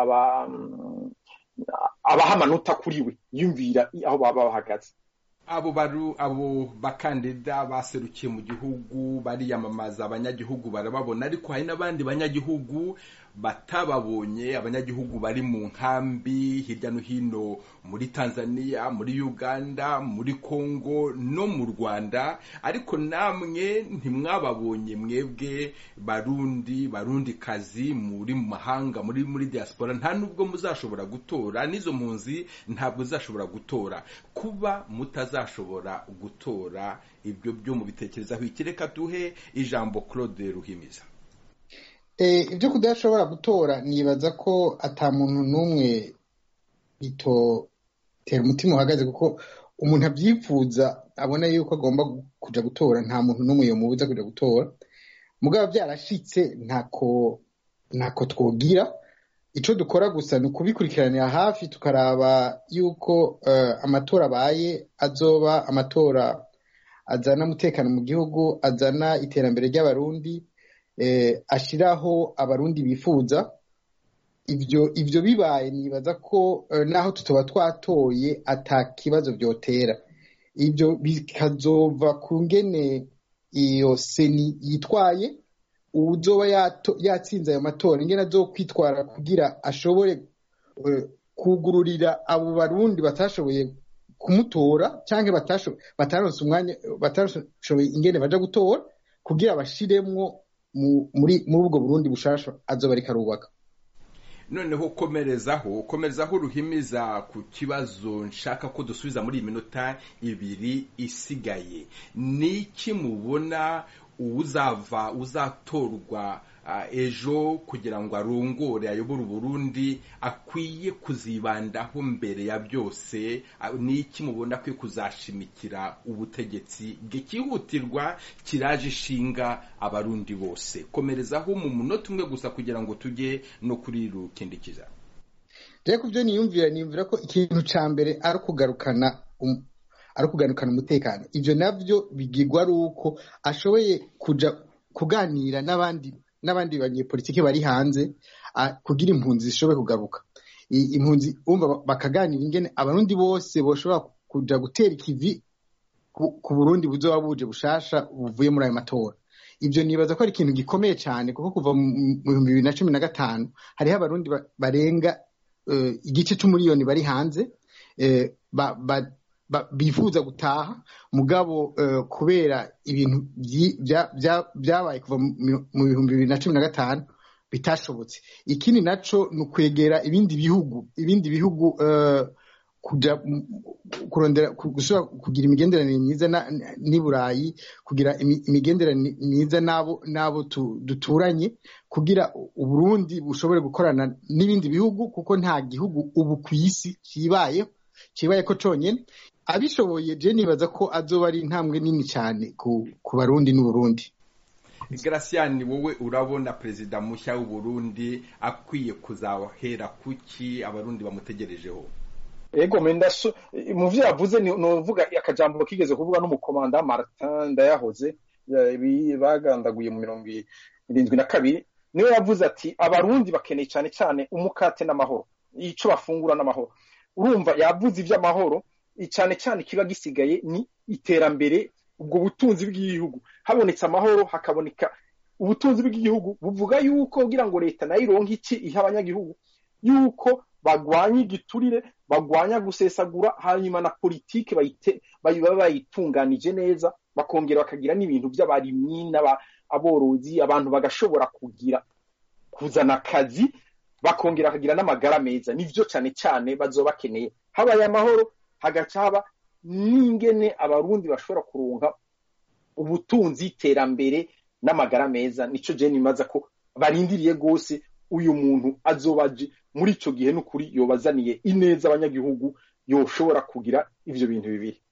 abaha amanota kuri we yumvira aho baba bahagaze. abo bakandida baserukiye mu gihugu bariyamamaza, abanyagihugu barababona, ariko hari n'abandi banyagihugu batababonye, abanyagihugu bari mu nkambi hirya no hino muri Tanzania, muri Uganda, muri Kongo no mu Rwanda, ariko namwe ntimwababonye mwebwe barundi kazi muri mu mahanga, muri diaspora, nta nubwo muzashobora gutora, n'izo mpunzi ntabwo zashobora gutora. Kuba mutazashobora gutora, ibyo byo mu bitekerezaho iki? Reka duhe ijambo Claude Ruhimiza. Ibyo kudashobora gutora, nibaza ko ata muntu n'umwe bitotera umutima uhagaze, kuko umuntu abyifuza abona yuko agomba kuja gutora, nta muntu n'umwe yomubuza kuja gutora. Mugabo byarashitse ntako twogira. Ico dukora gusa ni ukubikurikiranira hafi, tukaraba yuko amatora abaye azoba amatora azana umutekano mu gihugu, azana iterambere ry'abarundi, ashiraho abarundi bifuza. Ibyo bibaye, nibaza ko naho tutoba twatoye ata kibazo byotera. Ibyo bikazova ku ngene iyo seni yitwaye, uzoba yatsinze ayo matora ingene azokwitwara kugira ashobore kugururira abo barundi batashoboye kumutora canke bataronse umwanya, batashoboye ingene baja gutora, kugira bashiremwo muri ubwo Burundi bushasha azoba ariko arubaka. Noneho komerezaho Ruhimiza ku kibazo nshaka ko dusubiza muri iminota 2 isigaye. Niki mubona uzatorwa ejo kugira ngo arongore ayobora Burundi akwiye kuzibandaho mbere ya byose? Niki mubona kwiye kuzashimikira ubutegetsi bw'ikihutirwa kiraje ishinga abarundi bose? Komerezaho mu munota umwe gusa kugira ngo tujye no kuri Rukindikiza. Reko byo niyumvira ko ikintu ca mbere ari kugarukana umutekano. Ivyo navyo bigirwa ari uko ashoboye kuja kuganira n'abandi banyepolitike bari hanze, kugira impunzi zishobore kugaruka. Impunzi umva bakaganira ingene abarundi bose boshobora kuja gutera ikivi ku Burundi buzoba buje bushasha buvuye muri ayo matora. Ivyo nibaza ko ari ikintu gikomeye cyane, kuko kuva mu 2015 hariho abarundi barenga igice c'umuriyoni bari hanze, bifuza gutaha, mugabo kubera ibintu byabaye kuva mu 2015 bitashobotse. Ikindi naco ni ukwegera ibindi bihugu kuja kurondera gushobora kugira imigenderanire myiza n'i Burayi, kugira imigenderanire myiza nabo duturanye, kugira Uburundi bushobore gukorana n'ibindi bihugu, kuko nta gihugu ubu ku isi kibaye ko conyene. Abishoboye je nibaza ko azoba ari intambwe nini cyane ku Barundi n'Uburundi. Graciani, wowe urabona perezida mushya w'u Burundi akwiye kuzahera kuki abarundi bamutegerejeho? Ego mendaso mu vyo yavuze novuga akajambo kigeze kuvuga n'umukomanda Martin Ndayahoze bagandaguye mu 72 niwe yavuze ati abarundi bakeneye cyane cyane umukate n'amahoro, ico bafungura n'amahoro. Urumva yavuze ivy'amahoro, cyane cyane kiba gisigaye ni iterambere, ubwo butunzi bw'igihugu. Habonetse amahoro hakaboneka ubutunzi bw'igihugu, buvuga yuko kugira ngo leta nayo ironke iki iha abanyagihugu, yuko bagwanya igiturire, bagwanya gusesagura, hanyuma na politike bayitunganije neza, bakongera bakagira n'ibintu by'abarimyi n'aborozi, abantu bagashobora kuzana akazi, bakongera bakagira n'amagara meza. Nivyo cyane cyane bazoba bakeneye. Habaye amahoro, hagaca haba n'ingene abarundi bashobora kuronka ubutunzi, iterambere n'amagara meza. Nico je nimaza ko barindiriye gose uyu muntu azobaje muri ico gihe n'ukuri yobazaniye ineza abanyagihugu, yoshobora kugira ivyo bintu bibiri.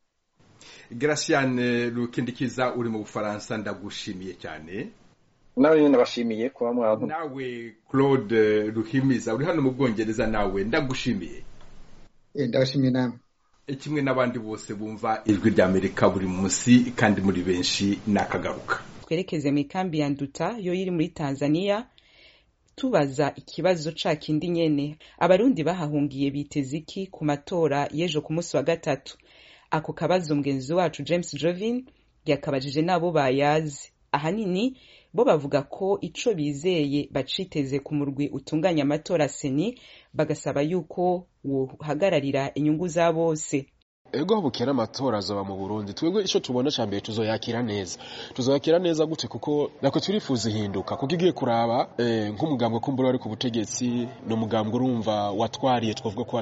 Graciane Rukindikiza uri mu Bufaransa, ndagushimiye cyane. Nawe nyine nabashimiye kuba mwaho. Nawe Claude Ruhimiza uri hano mu Bwongereza, nawe ndagushimiye. Ndabashimiye namwe. Kimwe n'abandi bose bumva ijwi rya Amerika buri munsi kandi muri benshi nakagaruka. Twerekeze mu ikambi ya Nduta yo iri muri Tanzania, tubaza ikibazo ca kindi nyene. Abarundi bahahungiye biteze iki ku matora y'ejo ku munsi wa gatatu? Ako kabazo mugenzi wacu James Jovin yakabajije nabo bayazi. Ahanini bo bavuga ko ico bizeye baciteze ku murwi utunganya amatora seni, bagasaba yuko wohagararira inyungu za bose. Ego bukera amatora azoba mu Burundi, twebwe ico tubona cyambere tuzoyakira neza gute, kuko nako turifuza ihinduka, kuko igiye kuraba nk'umugambwe kumbura ari ku butegetsi, no mugambwe urumva watwariye, twavuga ko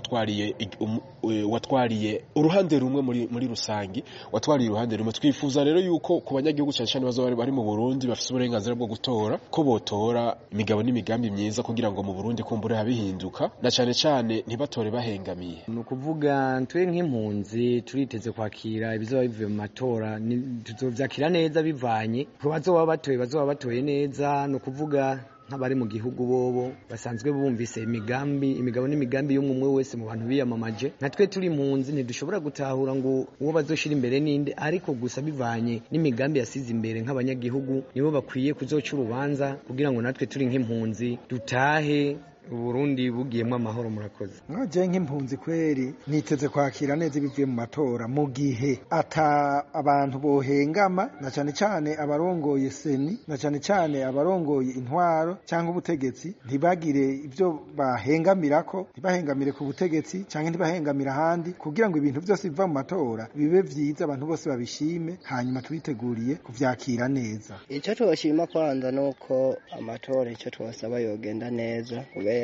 watwariye uruhande rumwe muri rusangi, watwariye uruhande rumwe. Twifuza rero yuko ku banyagihugu cyane cyane bazo bari mu Burundi bafite uburenganzira bwo gutora, ko botora imigabo n'imigambi myiza kugira ngo mu Burundi kumbura habihinduka, na cyane cyane ntibatore bahengamiye. Nukuvuga ntwe nk'impunzi turiteze kwakira ibizoba bivuye mu matora, tuzovyakira neza bivanye ko bazoba batoye neza. No kuvuga nk'abari mu gihugu bobo basanzwe bumvise imigabo n'imigambi y'umwe wese mu bantu biyamamaje. Natwe turi impunzi ntidushobora gutahura ngo uwo bazoshira imbere ninde, ariko gusa bivanye n'imigambi yasize imbere nk'abanyagihugu nibo bakwiye kuzoca urubanza kugira ngo natwe turi nk'impunzi dutahe Burundi bugiyemo amahoro. Murakoze. Nje nk'impunzi kweri niteze kwakira neza ibivuye mu matora, mu gihe ata abantu bohengama, na cyane cyane abarongoye seni, na cyane cyane abarongoye intwaro cyangwa ubutegetsi, ntibagire ibyo bahengamirako, ntibahengamire ku butegetsi cyangwa ntibahengamira ahandi, kugira ngo ibintu byose biva mu matora bibe vyiza, abantu bose babishime, hanyuma twiteguriye kuvyakira neza. Icyo tubashima kwanza nuko amatora icyo twasaba yogenda neza,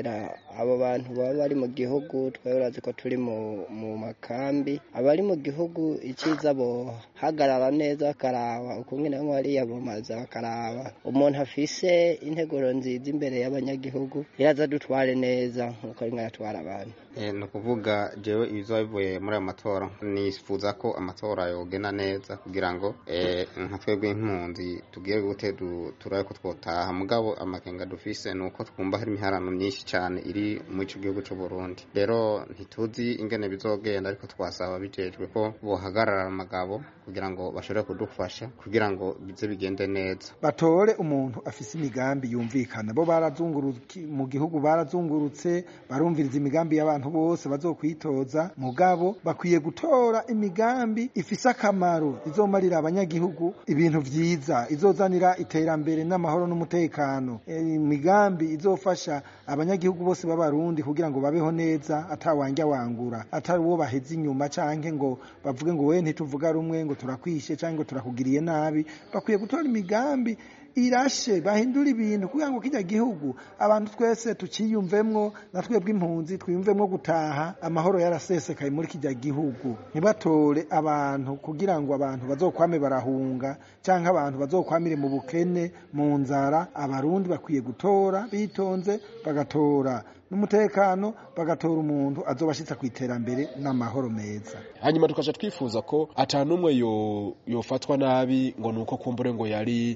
abo bantu baba bari mu gihugu tweburazi ko turi mu makambi. Abari mu gihugu iciza bo hagarara neza, bakaraba ukungene bamwe bariyamamaza, bakaraba umuntu afise integuro nziza imbere y'abanyagihugu iraza dutware neza nkuko ari nk'atwara abantu. No kuvuga jewe ibizoba bivuye muri ayo matora, nifuza ko amatora yogenda neza kugira ngo nka twebwe impunzi tugiye gute turabe ko twotaha. Mugabo amakenga dufise nuko twumva hari imiharano myinshi cyane iri mu gihugu cy'u Burundi. Rero ntituzi ingene bizogenda, ariko twasaba bijejwe ko bohagarara amagabo kugira ngo bashobore kudufasha kugira ngo bize bigende neza. Batore umuntu afise imigambi yumvikana. Bo barazungurutse mu gihugu, barazungurutse barumviriza imigambi y'abantu bose bazokwitoza, mugabo bakwiye gutora imigambi ifise akamaro, izomarira abanyagihugu ibintu vyiza, izozanira iterambere n'amahoro n'umutekano, imigambi izofasha abanyagihugu bose b'abarundi kugira ngo babeho neza, atawanja wangura, atari uwo baheze inyuma canke ngo bavuge ngo we ntituvuga rumwe, ngo turakwishe canke ngo turakugiriye nabi. Bakwiye gutora imigambi irashe, bahindura ibintu kugira ngo kijya gihugu abantu twese tukiyumvemwo, natwe bw'impunzi twiyumvemwo gutaha amahoro yarasesekaye muri kijya gihugu. Ntibatore abantu kugira ngo abantu bazokwame barahunga canke abantu bazokwamire mu bukene, mu nzara. Abarundi bakwiye gutora bitonze, bagatora n'umutekano, bagatora umuntu azobashitsa ku iterambere n'amahoro meza. Hanyuma tukaja twifuza ko atanumwe yofatwa nabi ngo nuko kumbure ngo yari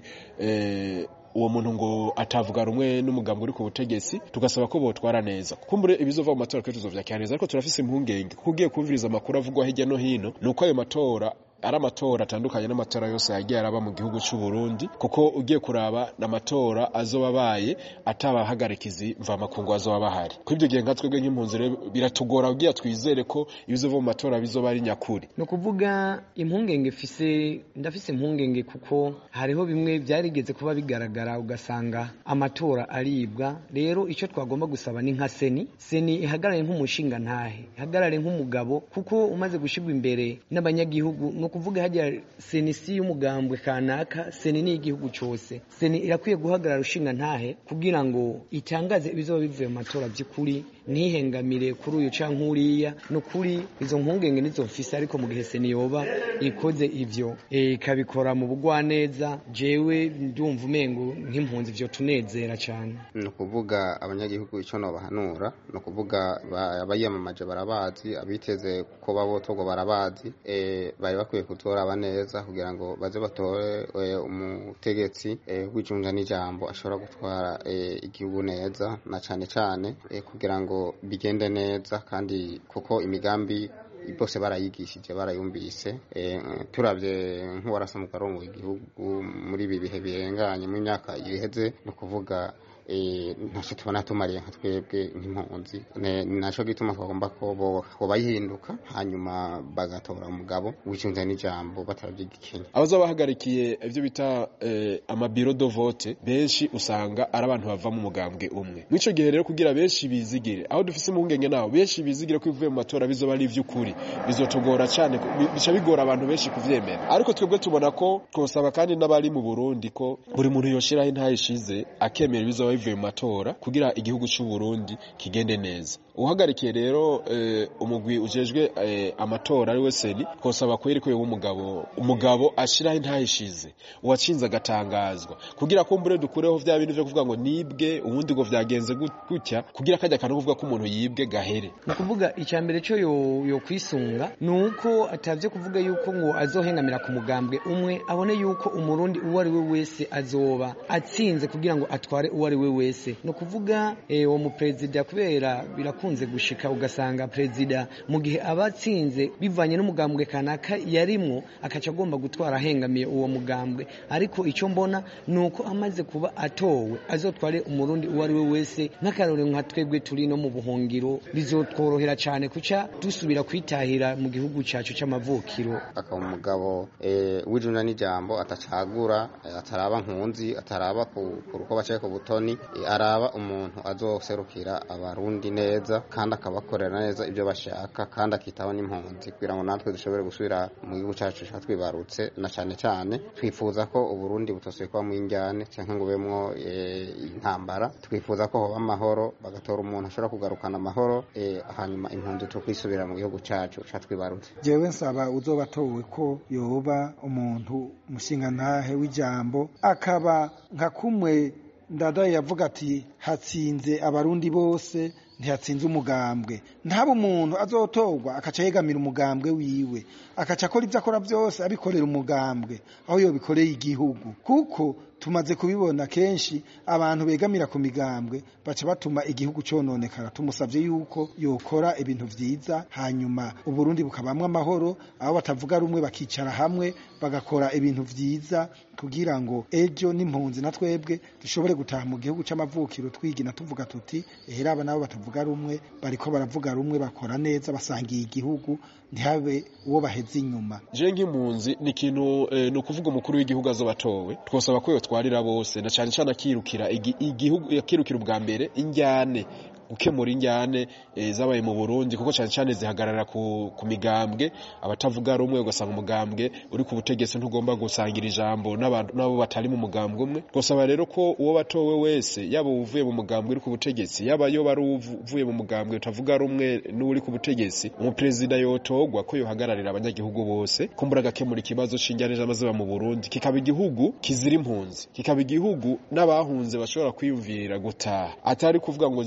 uwo muntu ngo atavuga rumwe n'umugambwe uri ku butegetsi, tugasaba ko botwara neza. Kumbure ibizova mu matora kwetuzo vyakyaneza, ariko turafise impungenge kuko ugiye kumviriza amakuru avugwa hirya no hino nuko ayo matora ari amatora atandukanye n'amatora yose yagiye araba mu gihugu cy'u Burundi, kuko ugiye kuraba n'amatora azoba baye atabahagarikizi mva makungu azoba bahari. Kuri ibyo gihe nka twebwe nk'impunzi rero biratugora ugiye twizere ko ibizova mu matora bizoba ari nyakuri. No kuvuga impungenge ndafise impungenge kuko hariho bimwe byarigeze kuba bigaragara ugasanga amatora aribwa. Rero icyo twagomba gusaba ni nka seni ihagarare nk'umushinga ntahe, ihagarare nk'umugabo, kuko umaze gushirwa imbere n'abanyagihugu. No kuvuga hajya seni si y'umugambwe kanaka, seni ni igihugu cyose. Seni irakwiye guhagarara ushinga ntahe kugira ngo itangaze ibizoba bivuye mu matora by'ukuri, ntihengamire kuri uyu canke uriya. No kuri izo mpungenge nizo mfise, ariko mu gihe seni yoba ikoze ivyo ikabikora mu bugwaneza, jewe ndumva umengo nk'impunzi vyo tunezera cyane. No kuvuga abanyagihugu icyo no bahanura, no kuvuga abayamamaje barabazi, abiteze ko babotorwa barabazi, bari bakwiye kutora neza kugira ngo baze batore umutegetsi w'ijunja n'ijambo ashobora gutwara igihugu neza, na cyane cyane kugira ngo bigende neza, kandi kuko imigambi bose barayigishije barayumvise. Turabye nk'uwarasa mu karongo igihugu muri ibi bihe birenganye mu myaka iheze, no kuvuga ntacyo tubona tumariye nka twebwe nk'impunzi. Naco gituma twagomba ko bayihinduka hanyuma bagatora umugabo w'icunza n'ijambo bataravyigikenye. Abaza bahagarikiye ivyo bita amabiro do vote benshi usanga ari abantu bava mu mugambwe umwe. Mwico gihe rero kugira benshi bizigire, aho dufise impungenge naho benshi bizigire ko ivuye mu matora bizoba ari ivy'ukuri, bizotugora cyane, bica bigora abantu benshi kuvyemera. Ariko twebwe tubona ko twosaba kandi n'abari mu Burundi ko buri muntu yoshiraho intayishize akemera ibizoba bivuye mu matora kugira igihugu cy'u Burundi kigende neza. Uhagarikiye rero umugwi ujejwe amatora ari we seni, twosaba ko yeriko umugabo ashiraho intayishize, uwacinze agatangazwa kugira ko mbure dukureho vya bintu byo kuvuga ngo nibwe ubundi ngo vyagenze gutya, kugira kajya kantu kuvuga ko umuntu yibwe gahere. No kuvuga icyambere cyo yo kwisunga nuko atavye kuvuga yuko ngo azohengamira ku mugambwe umwe, abone yuko umurundi uwo ari we wese azoba atsinze kugira ngo atware uwo ari we wese. No kuvuga uwo mu president kubera birakunze gushika ugasanga president mu gihe abatsinze bivanye n'umugambwe kanaka yarimwo akaca agomba gutwara hengamiye uwo mugambwe. Ariko icyo mbona nuko amaze kuba atowe azotware umurundi uwo ari we wese. N'akarore nka twebwe turi no mu buhungiro bizotworohera cyane kuca dusubira kwitahira mu gihugu cyacu cy'amavukiro. Akaba umugabo w'ijunja n'ijambo atacagura, ataraba nkunzi, ataraba ku ruko bacaye ku butoni, araba umuntu azoserukira abarundi neza kandi akabakorera neza ibyo bashaka, kandi akitaho n'impunzi kugira ngo natwe dushobore gusubira mu gihugu cyacu cyatwibarutse. Na cyane cyane twifuza ko Uburundi butosubira kuba mu injyane cyangwa ngo bemwo intambara. Twifuza ko hoba amahoro, bagatora umuntu ashobora kugarukana amahoro, hanyuma impunzi tukwisubira mu gihugu cyacu cyatwibarutse. Jewe nsaba uzobatowe ko yoba umuntu mushinga ntahe w'ijambo, akaba nka kumwe Ndadaye yavuga ati hatsinze abarundi bose ntihatsinze umugambwe. Ntaba umuntu azotorwa akaca yegamira umugambwe wiwe, akaca akora ibyo akora byose abikorera umugambwe aho yobikoreye igihugu, kuko tumaze kubibona kenshi abantu begamira ku migambwe baca batuma igihugu cononekara. Tumusavye yuko yokora ibintu vyiza, hanyuma Uburundi bukabamwe amahoro, aho batavuga rumwe bakicara hamwe bagakora ibintu vyiza kugira ngo ejo n'impunzi na twebwe dushobore gutaha mu gihugu c'amavukiro twigina tuvuga tuti aba nabo batavuga rumwe bariko baravuga rumwe, bakora neza, basangiye igihugu, ntihabe uwo baheze inyuma. Je nk'impunzi ni kintu no kuvuga umukuru w'igihugu azobatowe, twosaba ko yotwarira bose, na cyane cyane akirukira igihugu, yakirukira ubwa mbere injyane, gukemura injyane zabaye mu Burundi, kuko cyane cyane zihagarara ku migambwe. Abatavuga rumwe ugasanga umugambwe uri ku butegetsi ntugomba gusangira ijambo nabo batari mu mugambwe umwe. Twosaba rero ko uwo batowe wese, yaba uvuye mu mugambwe uri ku butegetsi, yaba yo bari uvuye mu mugambwe utavuga rumwe n'uri ku butegetsi, umuperezida yotogwa ko yohagararira abanyagihugu bose, kumbura agakemura ikibazo c'injyane z'amaziba mu Burundi, kikaba igihugu kizira impunzi, kikaba igihugu n'abahunze bashobora kwiyumvirira gutaha, atari kuvuga ngo jewe sino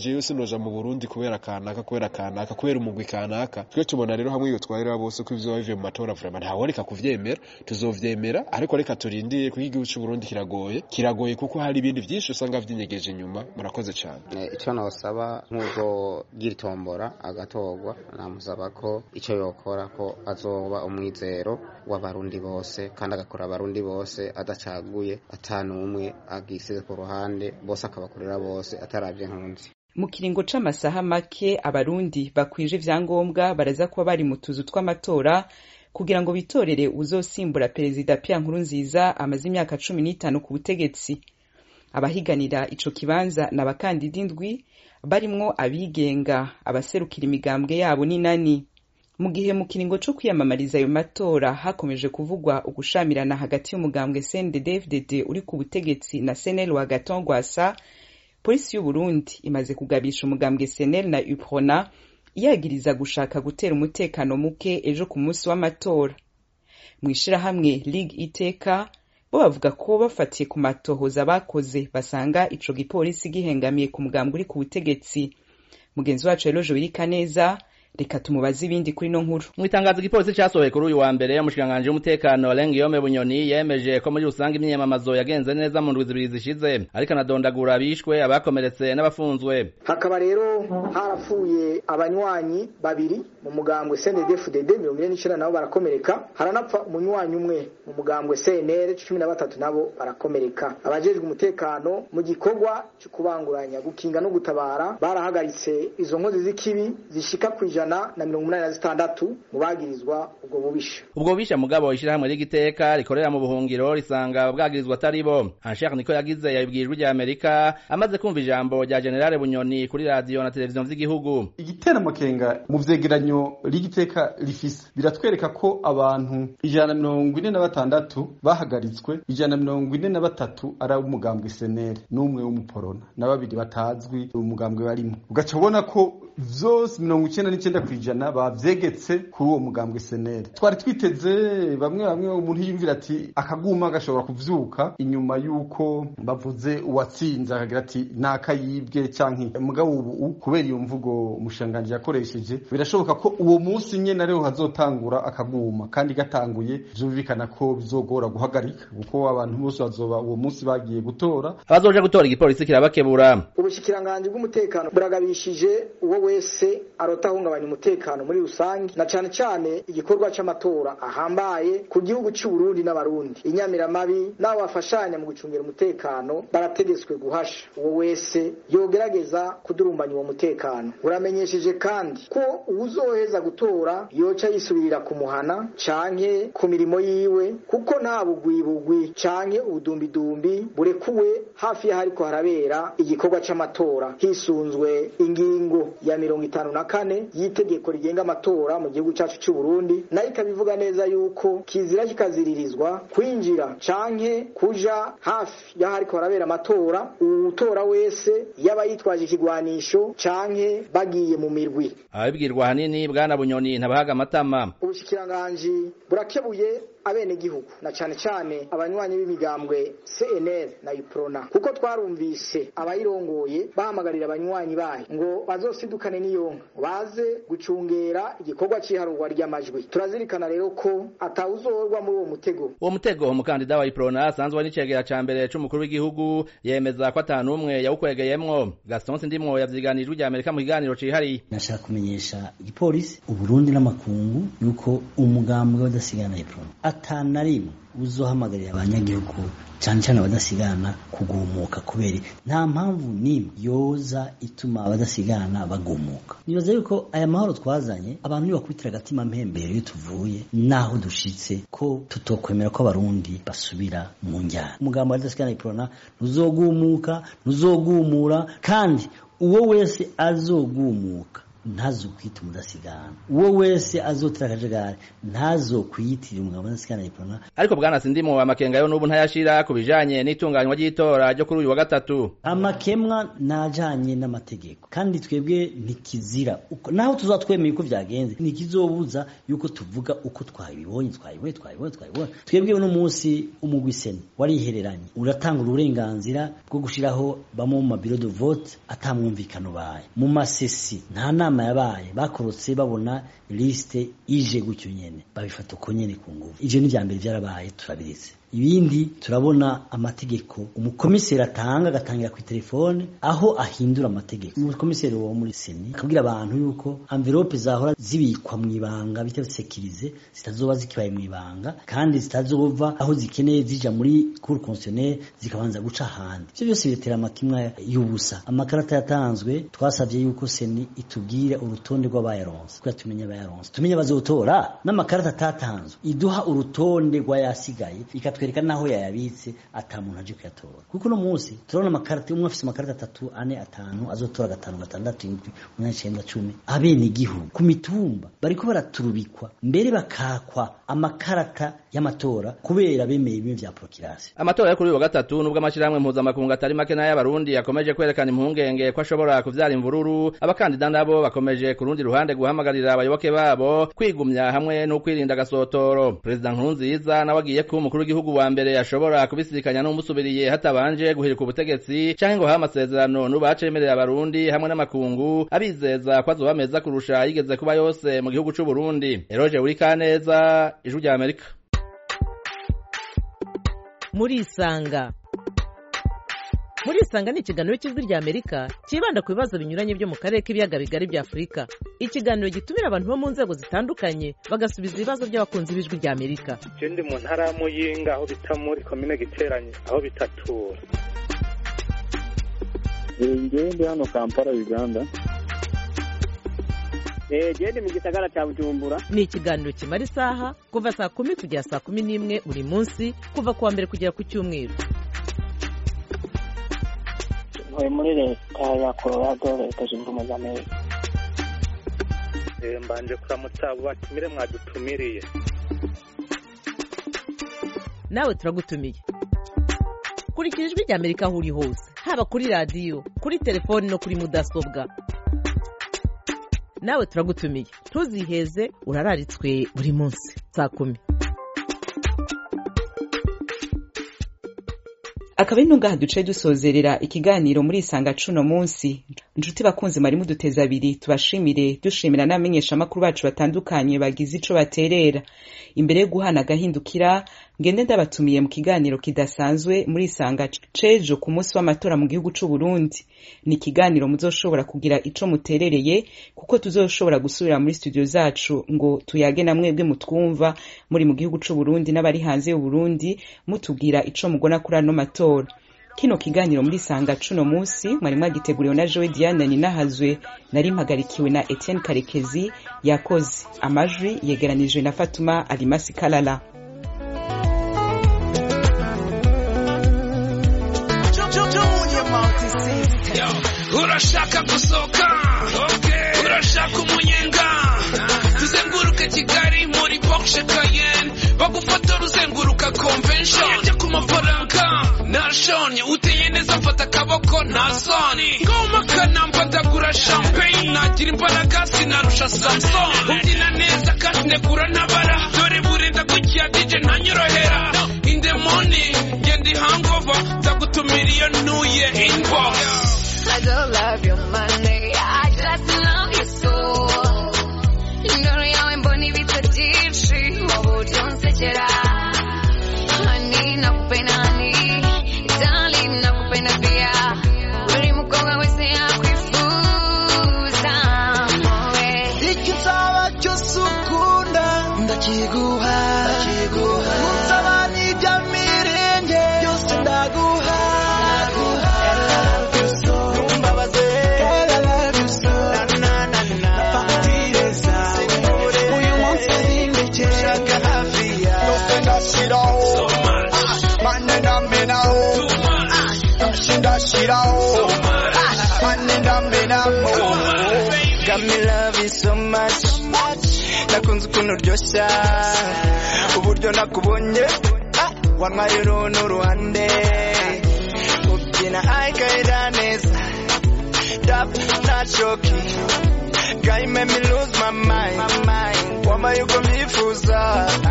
tuzoja mu Burundi kubera kanaka kubera umugwi kanaka. Twe tubona rero hamwe iyo twarira bose ko ivyo bivuye mu matora vraiment ntaworeka kuvyemera, tuzovyemera ariko reka turindire kuko igihugu cy'u Burundi kiragoye kuko hari ibindi byinshi usanga vyinyegeje inyuma. Murakoze cyane. Ico nosaba nk'uzo giritombora agatorwa namusaba ko ico yokora ko azoba umwizero w'abarundi bose kandi agakora abarundi bose adacaguye atanumwe agisize ku ruhande bose akabakorera bose ataravye nkunzi. Mu kiringo c'amasaha make abarundi bakwije ivyangombwa baraza kuba bari mu tuzu tw'amatora kugira ngo bitorere uzosimbura perezida Pierre Nkurunziza amaze imyaka 15 ku butegetsi. Abahiganira ico kibanza n'abakandida 7 barimwo abigenga, abaserukira imigambwe yabo ni nani. Mu gihe mu kiringo co kwiyamamariza ayo matora hakomeje kuvugwa ugushamirana hagati y'umugambwe CNDD-FDD uri ku butegetsi na CNL wa Agathon Rwasa, polisi y'u Burundi imaze kugabisha umugambwe CNL na UPRONA yagiriza gushaka gutera umutekano muke ejo ku munsi w'amatora. Mwishirahamwe Ligue Iteka bo bavuga ko bafatiye ku matohoza bakoze basanga ico gipolisi gihengamiye ku mugambwe uri ku butegetsi. Mugenzi wacu Eloge Wirikaneza reka tumubaze ibindi kuri no nkuru. Mu itangazo igipolisi cyasohoye kuri uyu wa mbere umushikanganje w'umutekano Lengiyome Bunyoni yemeje ko muri rusange imyamamazo yagenze neza mu ndwi zibiri zishize ariko anadondagura abishwe abakomeretse n'abafunzwe. Hakaba rero harapfuye abanywanyi babiri mu mugambwe CNDD-FDD 49 nabo barakomereka, haranapfa umunywanyi umwe mu mugambwe CNL 13 nabo barakomereka. Abajejwe umutekano mu gikorwa cyo kubanguranya gukinga no gutabara barahagaritse izo nkozi z'ikibi zishika kwijana na 86 mu bagirizwa ubwo bubisha. Ubwo bubisha mugabo ishirahamwe ry'Igiteka rikorera mu buhungiro risanga bwagirizwa ataribo. Anshaka niko yagize yabibwirijwe rya Amerika amaze kumva ijambo rya General Bunyoni kuri radio na televiziyo vy'igihugu. Igitera makenga mu vyegeranyo ry'Igiteka rifise biratwereka ko abantu 146 bahagaritswe, 143 ari umugambwe CNL n'umwe w'umuporona na babiri batazwi umugambwe barimo. Ugaca ubona ko vyose 99% bavyegetse kuri uwo mugambwe CNL. Twari twiteze bamwe umuntu yumvira ati akaguma gashobora kuvyuka inyuma yuko bavuze uwatsinze akagira ati nakayibwe canke mugabo ubu kubera iyo mvugo umushanganje yakoresheje birashoboka ko uwo munsi nyene rero hazotangura akaguma kandi gatanguye byumvikana ko bizogora guhagarika kuko abantu bose bazoba uwo munsi bagiye gutora. Abazoje gutora igipolisi kirabakebura. Ubushikiranganje bw'umutekano buragabishije uwo wese arotahungabanya umutekano muri rusangi na cyane igikorwa c'amatora ahambaye ku gihugu cy'u Burundi n'abarundi. Inyamiramabi nabo bafashanya mu gucungira umutekano barategetswe guhasha uwo wese yogerageza kudurumbanya uwo mutekano. Uramenyesheje kandi ko uzoheza gutora yoca yisubirira kumuhana canke ku mirimo yiwe kuko nta bugwibugwi canke ubudumbidumbi burekuwe hafi y'ahariko harabera igikorwa c'amatora hisunzwe ingingo ya 54 yitegeko rigenga amatora mu gihugu cyacu cy'u Burundi nayo ikabivuga neza yuko kizira kikaziririzwa kwinjira canke kuja hafi y'ahariko harabera amatora utora wese yaba yitwaje ikigwanisho canke bagiye mu mirwi. Abibwirwa hanini bwana Bunyoni ntabahaga amatama. Ubushikiranganje burakebuye abene gihugu na cyane abanywanyi b'imigambwe CNL na UPRONA kuko twarumvise abayirongoye bahamagarira abanywanyi bayo ngo bazosidukane n'iyonka baze gucungera igikorwa cy'iharurwa ry'amajwi. Turazirikana rero ko atawuzorwa muri uwo mutego. Uwo mutego umukandida wa UPRONA asanzwe n'icegera ca mbere c'umukuru w'igihugu yemeza ko atanumwe yawukwegeyemwo. Gaston Sindimwo yavyiganijwe rya Amerika mu kiganiro cihari. Nashaka kumenyesha igipolisi Uburundi n'amakungu yuko umugambwe wadasigana UPRONA atanarimwe uzohamagarira abanyagihugu cyane abadasigana kugumuka kubera nta mpamvu nimwe yoza ituma abadasigana bagumuka. Nibaza yuko aya mahoro twazanye abantu nibakubitira agatima mpembero iyo tuvuye naho dushitse ko tutokwemera ko abarundi basubira mu njyana. Umugambo wadasigana UPRONA ntuzogumuka ntuzogumura kandi uwo wese azogumuka ntazokwita umudasigana, uwo wese azotera akajagari ntazokwiyitirira umugabo udasigana iprona. Ariko bwana Sindimo amakenga yo n'ubu ntayashira kubijanye n'itunganywa ry'itora ryo kuri uyu wa gatatu. Amakemwa najanye n'amategeko kandi twebwe ntikizira naho tuzatwemeye uko vyagenze ntikizobuza yuko tuvuga uko twabibonye twebwe no munsi umugwiseni warihereranye uratanga uburenganzira bwo gushiraho bamwe mu mabiro de vote atamwumvikano baye mu masesi nta nama yabaye bakorotse babona liste ije gutyo nyene babifata uko nyene ku nguvu. Ivyo ni vya mbere vyarabaye turabiritse. Ibindi turabona amategeko umukomiseri atanga agatangira ku telefone aho ahindura amategeko. Umukomiseri wo muri seni akabwira abantu yuko envelope zahora zibikwa mu ibanga bita sekirize zitazoba zikibaye mu ibanga kandi zitazova aho zikeneye zija muri cour constitutionnelle zikabanza guca handi. Ivyo byose bitera amatimwa y'ubusa. Amakarata yatanzwe twasavye yuko seni itubwire urutonde rw'abayaronse kuko tumenya abayaronse tumenye bazotora n'amakarata atatanzwe iduha urutonde rw'ayasigaye twereka naho yayabitse atamuntu aje kuyatora. Kuko no munsi turabona amakarata umwe afise amakarata 3 4 5 azotora 5 6 7 8 9 10 abene igihugu ku mitumba bariko baraturubikwa mbere bakakwa amakarata y'amatora kubera bemeye ibintu vya procurasi. Amatora yo kuri uyu wa gatatu nubwo amashiramwe mpuzamakungu atari make n'ay'abarundi yakomeje kwerekana impungenge ko ashobora kuvyara imvururu, abakandida nabo bakomeje ku rundi ruhande guhamagarira abayoboke babo kwigumya hamwe no kwirinda gasotoro. President Nkurunziza nawe agiye ku umukuru w'igihugu wa mbere yashobora kubisikanya n'umusubiriye hatabanje guhirika ubutegetsi canke ngo ha amasezerano n'ubacemerera abarundi hamwe n'amakungu abizeza ko azoba meza kurusha yigeze kuba yose mu gihugu c'u Burundi. Eroje Urikaneza, Ijwi rya Amerika. Murisanga ni ikiganiro cy'Ijwi rya Amerika kibanda ku bibazo binyuranye byo mu karere k'ibiyaga bigari bya Afurika. Ikiganiro gitumira abantu bo mu nzego zitandukanye bagasubiza ibibazo by'abakunzi b'Ijwi rya Amerika. Ndi mu ntara ya Muyinga aho bita muri komine Giteranye aho bitatura. Ndi hano Kampala Uganda. Ndi mu gisagara cya Bujumbura. Ni ikiganiro kimara isaha kuva saa 10 kugera saa 11 buri munsi kuva kuwa mbere kugera ku cyumweru. Muri leta ya Colorado leta zunze ubumwe za Amerika. Mbanje kuramutsa abo batumire mwadutumiriye. Nawe turagutumiye. Kurikira Ijwi rya Amerika aho uri hose, haba kuri radio, kuri telefone no kuri mudasobwa. Nawe turagutumiye. Ntuziheze urararitswe buri munsi saa 10. Akaba intunga duce dusozerera ikiganiro muri isanga cuno munsi. Njuti bakunzi mari muduteza abiri tubashimire dushimira n'amenyesha makuru bacu batandukanye bagize ico baterera. Imbere yo guhana gahindukira ngende ndabatumiye mu kiganiro kidasanzwe muri isanga cejo ku munsi w'amatora mu gihugu c'u Burundi. Ni ikiganiro muzoshobora kugira ico muterereye kuko tuzoshobora gusubira muri studio zacu ngo tuyage na mwebwe mutwumva muri mu gihugu c'u Burundi n'abari hanze y'u Burundi mutubwira ico mugona kuri ano matora. Kino kiganiro muri sanga cuno munsi mwari mwagiteguriwe na Joe Diane Ninahazwe nari mpagarikiwe na Etienne Karekezi yakoze amajwi yegeranijwe na Fatuma Alimasi Kalala. Urashaka gusoka okay urashaka umunyenga tuzenguruke Kigali muri Porsche Cayenne bagufotora uzenguruka convention yaje ku mafaranga nashonye uteye neza mfata akaboko nasoni ngoma kanamba ndagura champagne nagira imbaraga sinarusha Samson ubyina neza kandi negura nabara dore burenda gukiya DJ ntanyorohera in the morning ngendi hangover ndagutumira iyo nuye inbox. I don't love your money, I just love your soul. Ndoro yawe mboni vitatishi, wabuti unsekera. Honey, nakupenda honey, darling, nakupenda pia. Uri mukobwa wese yakwifuza moe. Ikitaba cyose ukunda ndakiguha, Musaba n'ibya mirenge byose ndaguha. Got me love. nakunze ukuntu uryoshya uburyo nakubonye wantwaye n'uruhande ubyina ayikaira neza dap not choking guy make me lose my mind wama yuko myifuza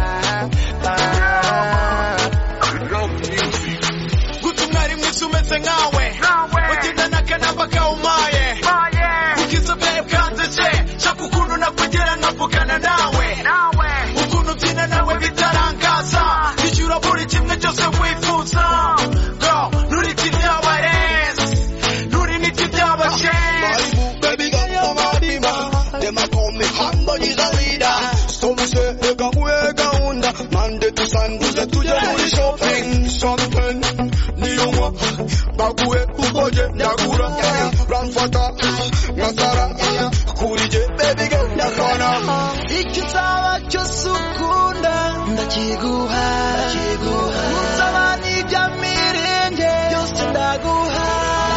gutumwari mwisi umeze nkawe ugenda n'akanamba kawumaye ukiza babe kanzeje shaka ukuntu nakugera nkavugana nawe ukuntu ubyina nawe bitarangaza icyura buri kimwe cyose wifuza nuri kibyabarezi nuri n'ikibyabashe baby girl madima them a call me Hamburg is a leader so we say ega uega unda Monday to Sunday tuje muri shopping something niyo baguye ugoje ndagura ramfata ngasara kurije baby girl ndakona ikizaba cyose ukunda ndakiguha mutabani bya mirenge byose ndaguha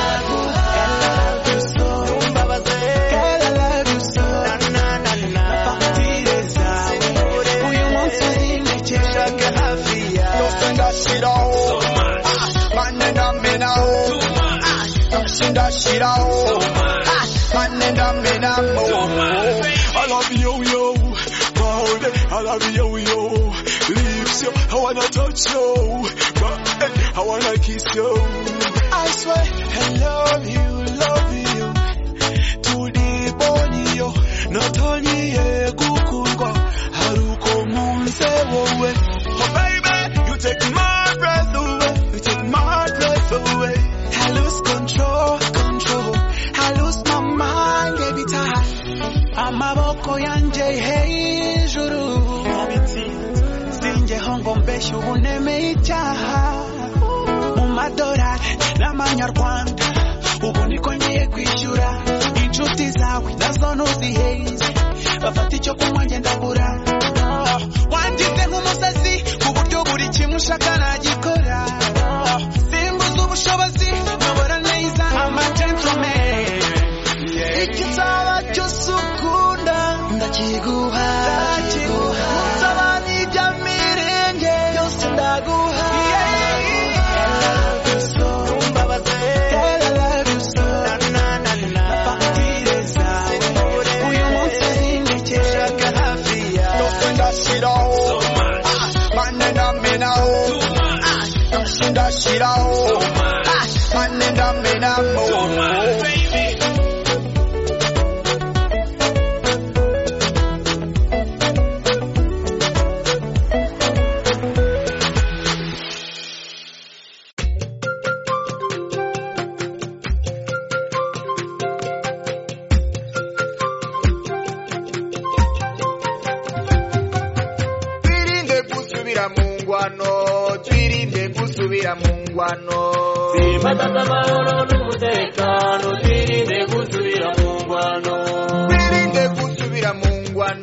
I love you, yo. I love you, yo. Lips, yo. I wanna touch you. I wanna kiss you. I swear I love you. To the bone, yo. Not only a kukungo. Haruko munse wowe. Oh baby, you take my breath away. I lose control. I lose my mind every time. Amaboko yanje hejuru sinjeho ngo mbeshye ubuneme icyaha mu madorari n'amanyarwanda ubu niko ngiye kwishyura inshuti zawe nazo ntuziheze bafata icyo kunywa ngenda bura wangize nk'umusazi ku buryo buri kimwe ushaka nagikora simbuza ubushobozi nkabura neza ama gentleman ikizaba cyose ukunda ndakiguha mutabani bya mirenge byose ndaguha uyu munsi sindekeshaka hafi yawe ndashiraho manenda menaho ndashiraho manenda menamo Simatata mahoro n'umutekano twirinde gusubira mu ngwano twirinde gusubira mu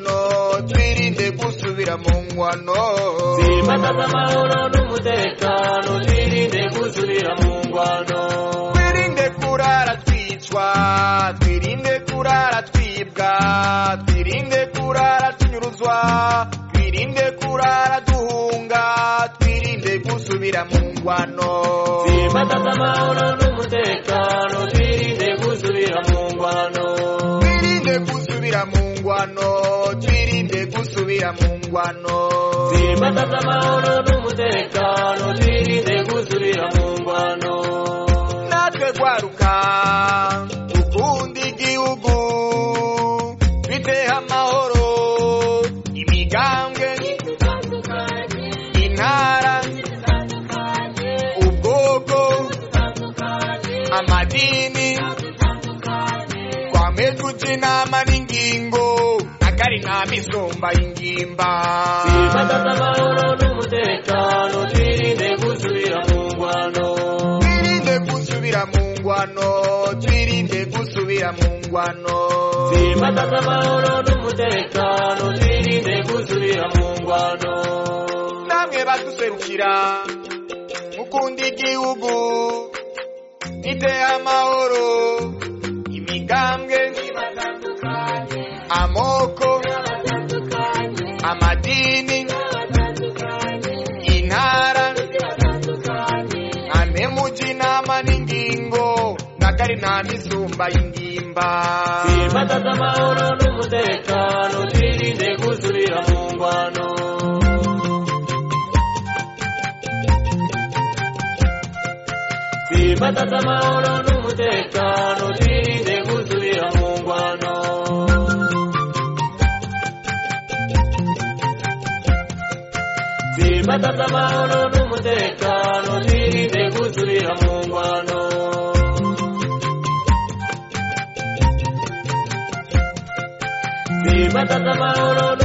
ngwano Simatata mahoro n'umutekano twirinde gusubira mu ngwano twirinde kurara twicwa twirinde kurara twibwa twirinde kurara tunyuruzwa twirinde kurara duhunga twirinde gusubira mu ngwano Simatata mahoro n'umutekano twirinde gusubira mu ngwano twirinde gusubira mu ngwano twirinde gusubira mu ngwano Simatata mahoro n'umutekano twirinde gusubira mu ngwano natwe gwaruka ukunda igihugu twiteho amahoro imigambwe intara ubwoko amadini twame tuja inama n'ingingo akari nta misumba y'ingimba Simatata mahoro n'umutekano twirinde gusubira mu ngwano twirinde gusubira mu ngwano twirinde gusubira mu ngwano Simatata mahoro n'umutekano twirinde gusubira mu ngwano namwe baduserukira mukunda igihugu iteye amahoro imigambwe amoko nta misumba y'ingimba Simbataza amahoro n'umutekano twirinde gusubira mu ngwano Simbataza amahoro n'umutekano twirinde gusubira mu ngwano Simbataza amahoro n'umutekano twirinde gusubira mu ngwano Simbataza amahoro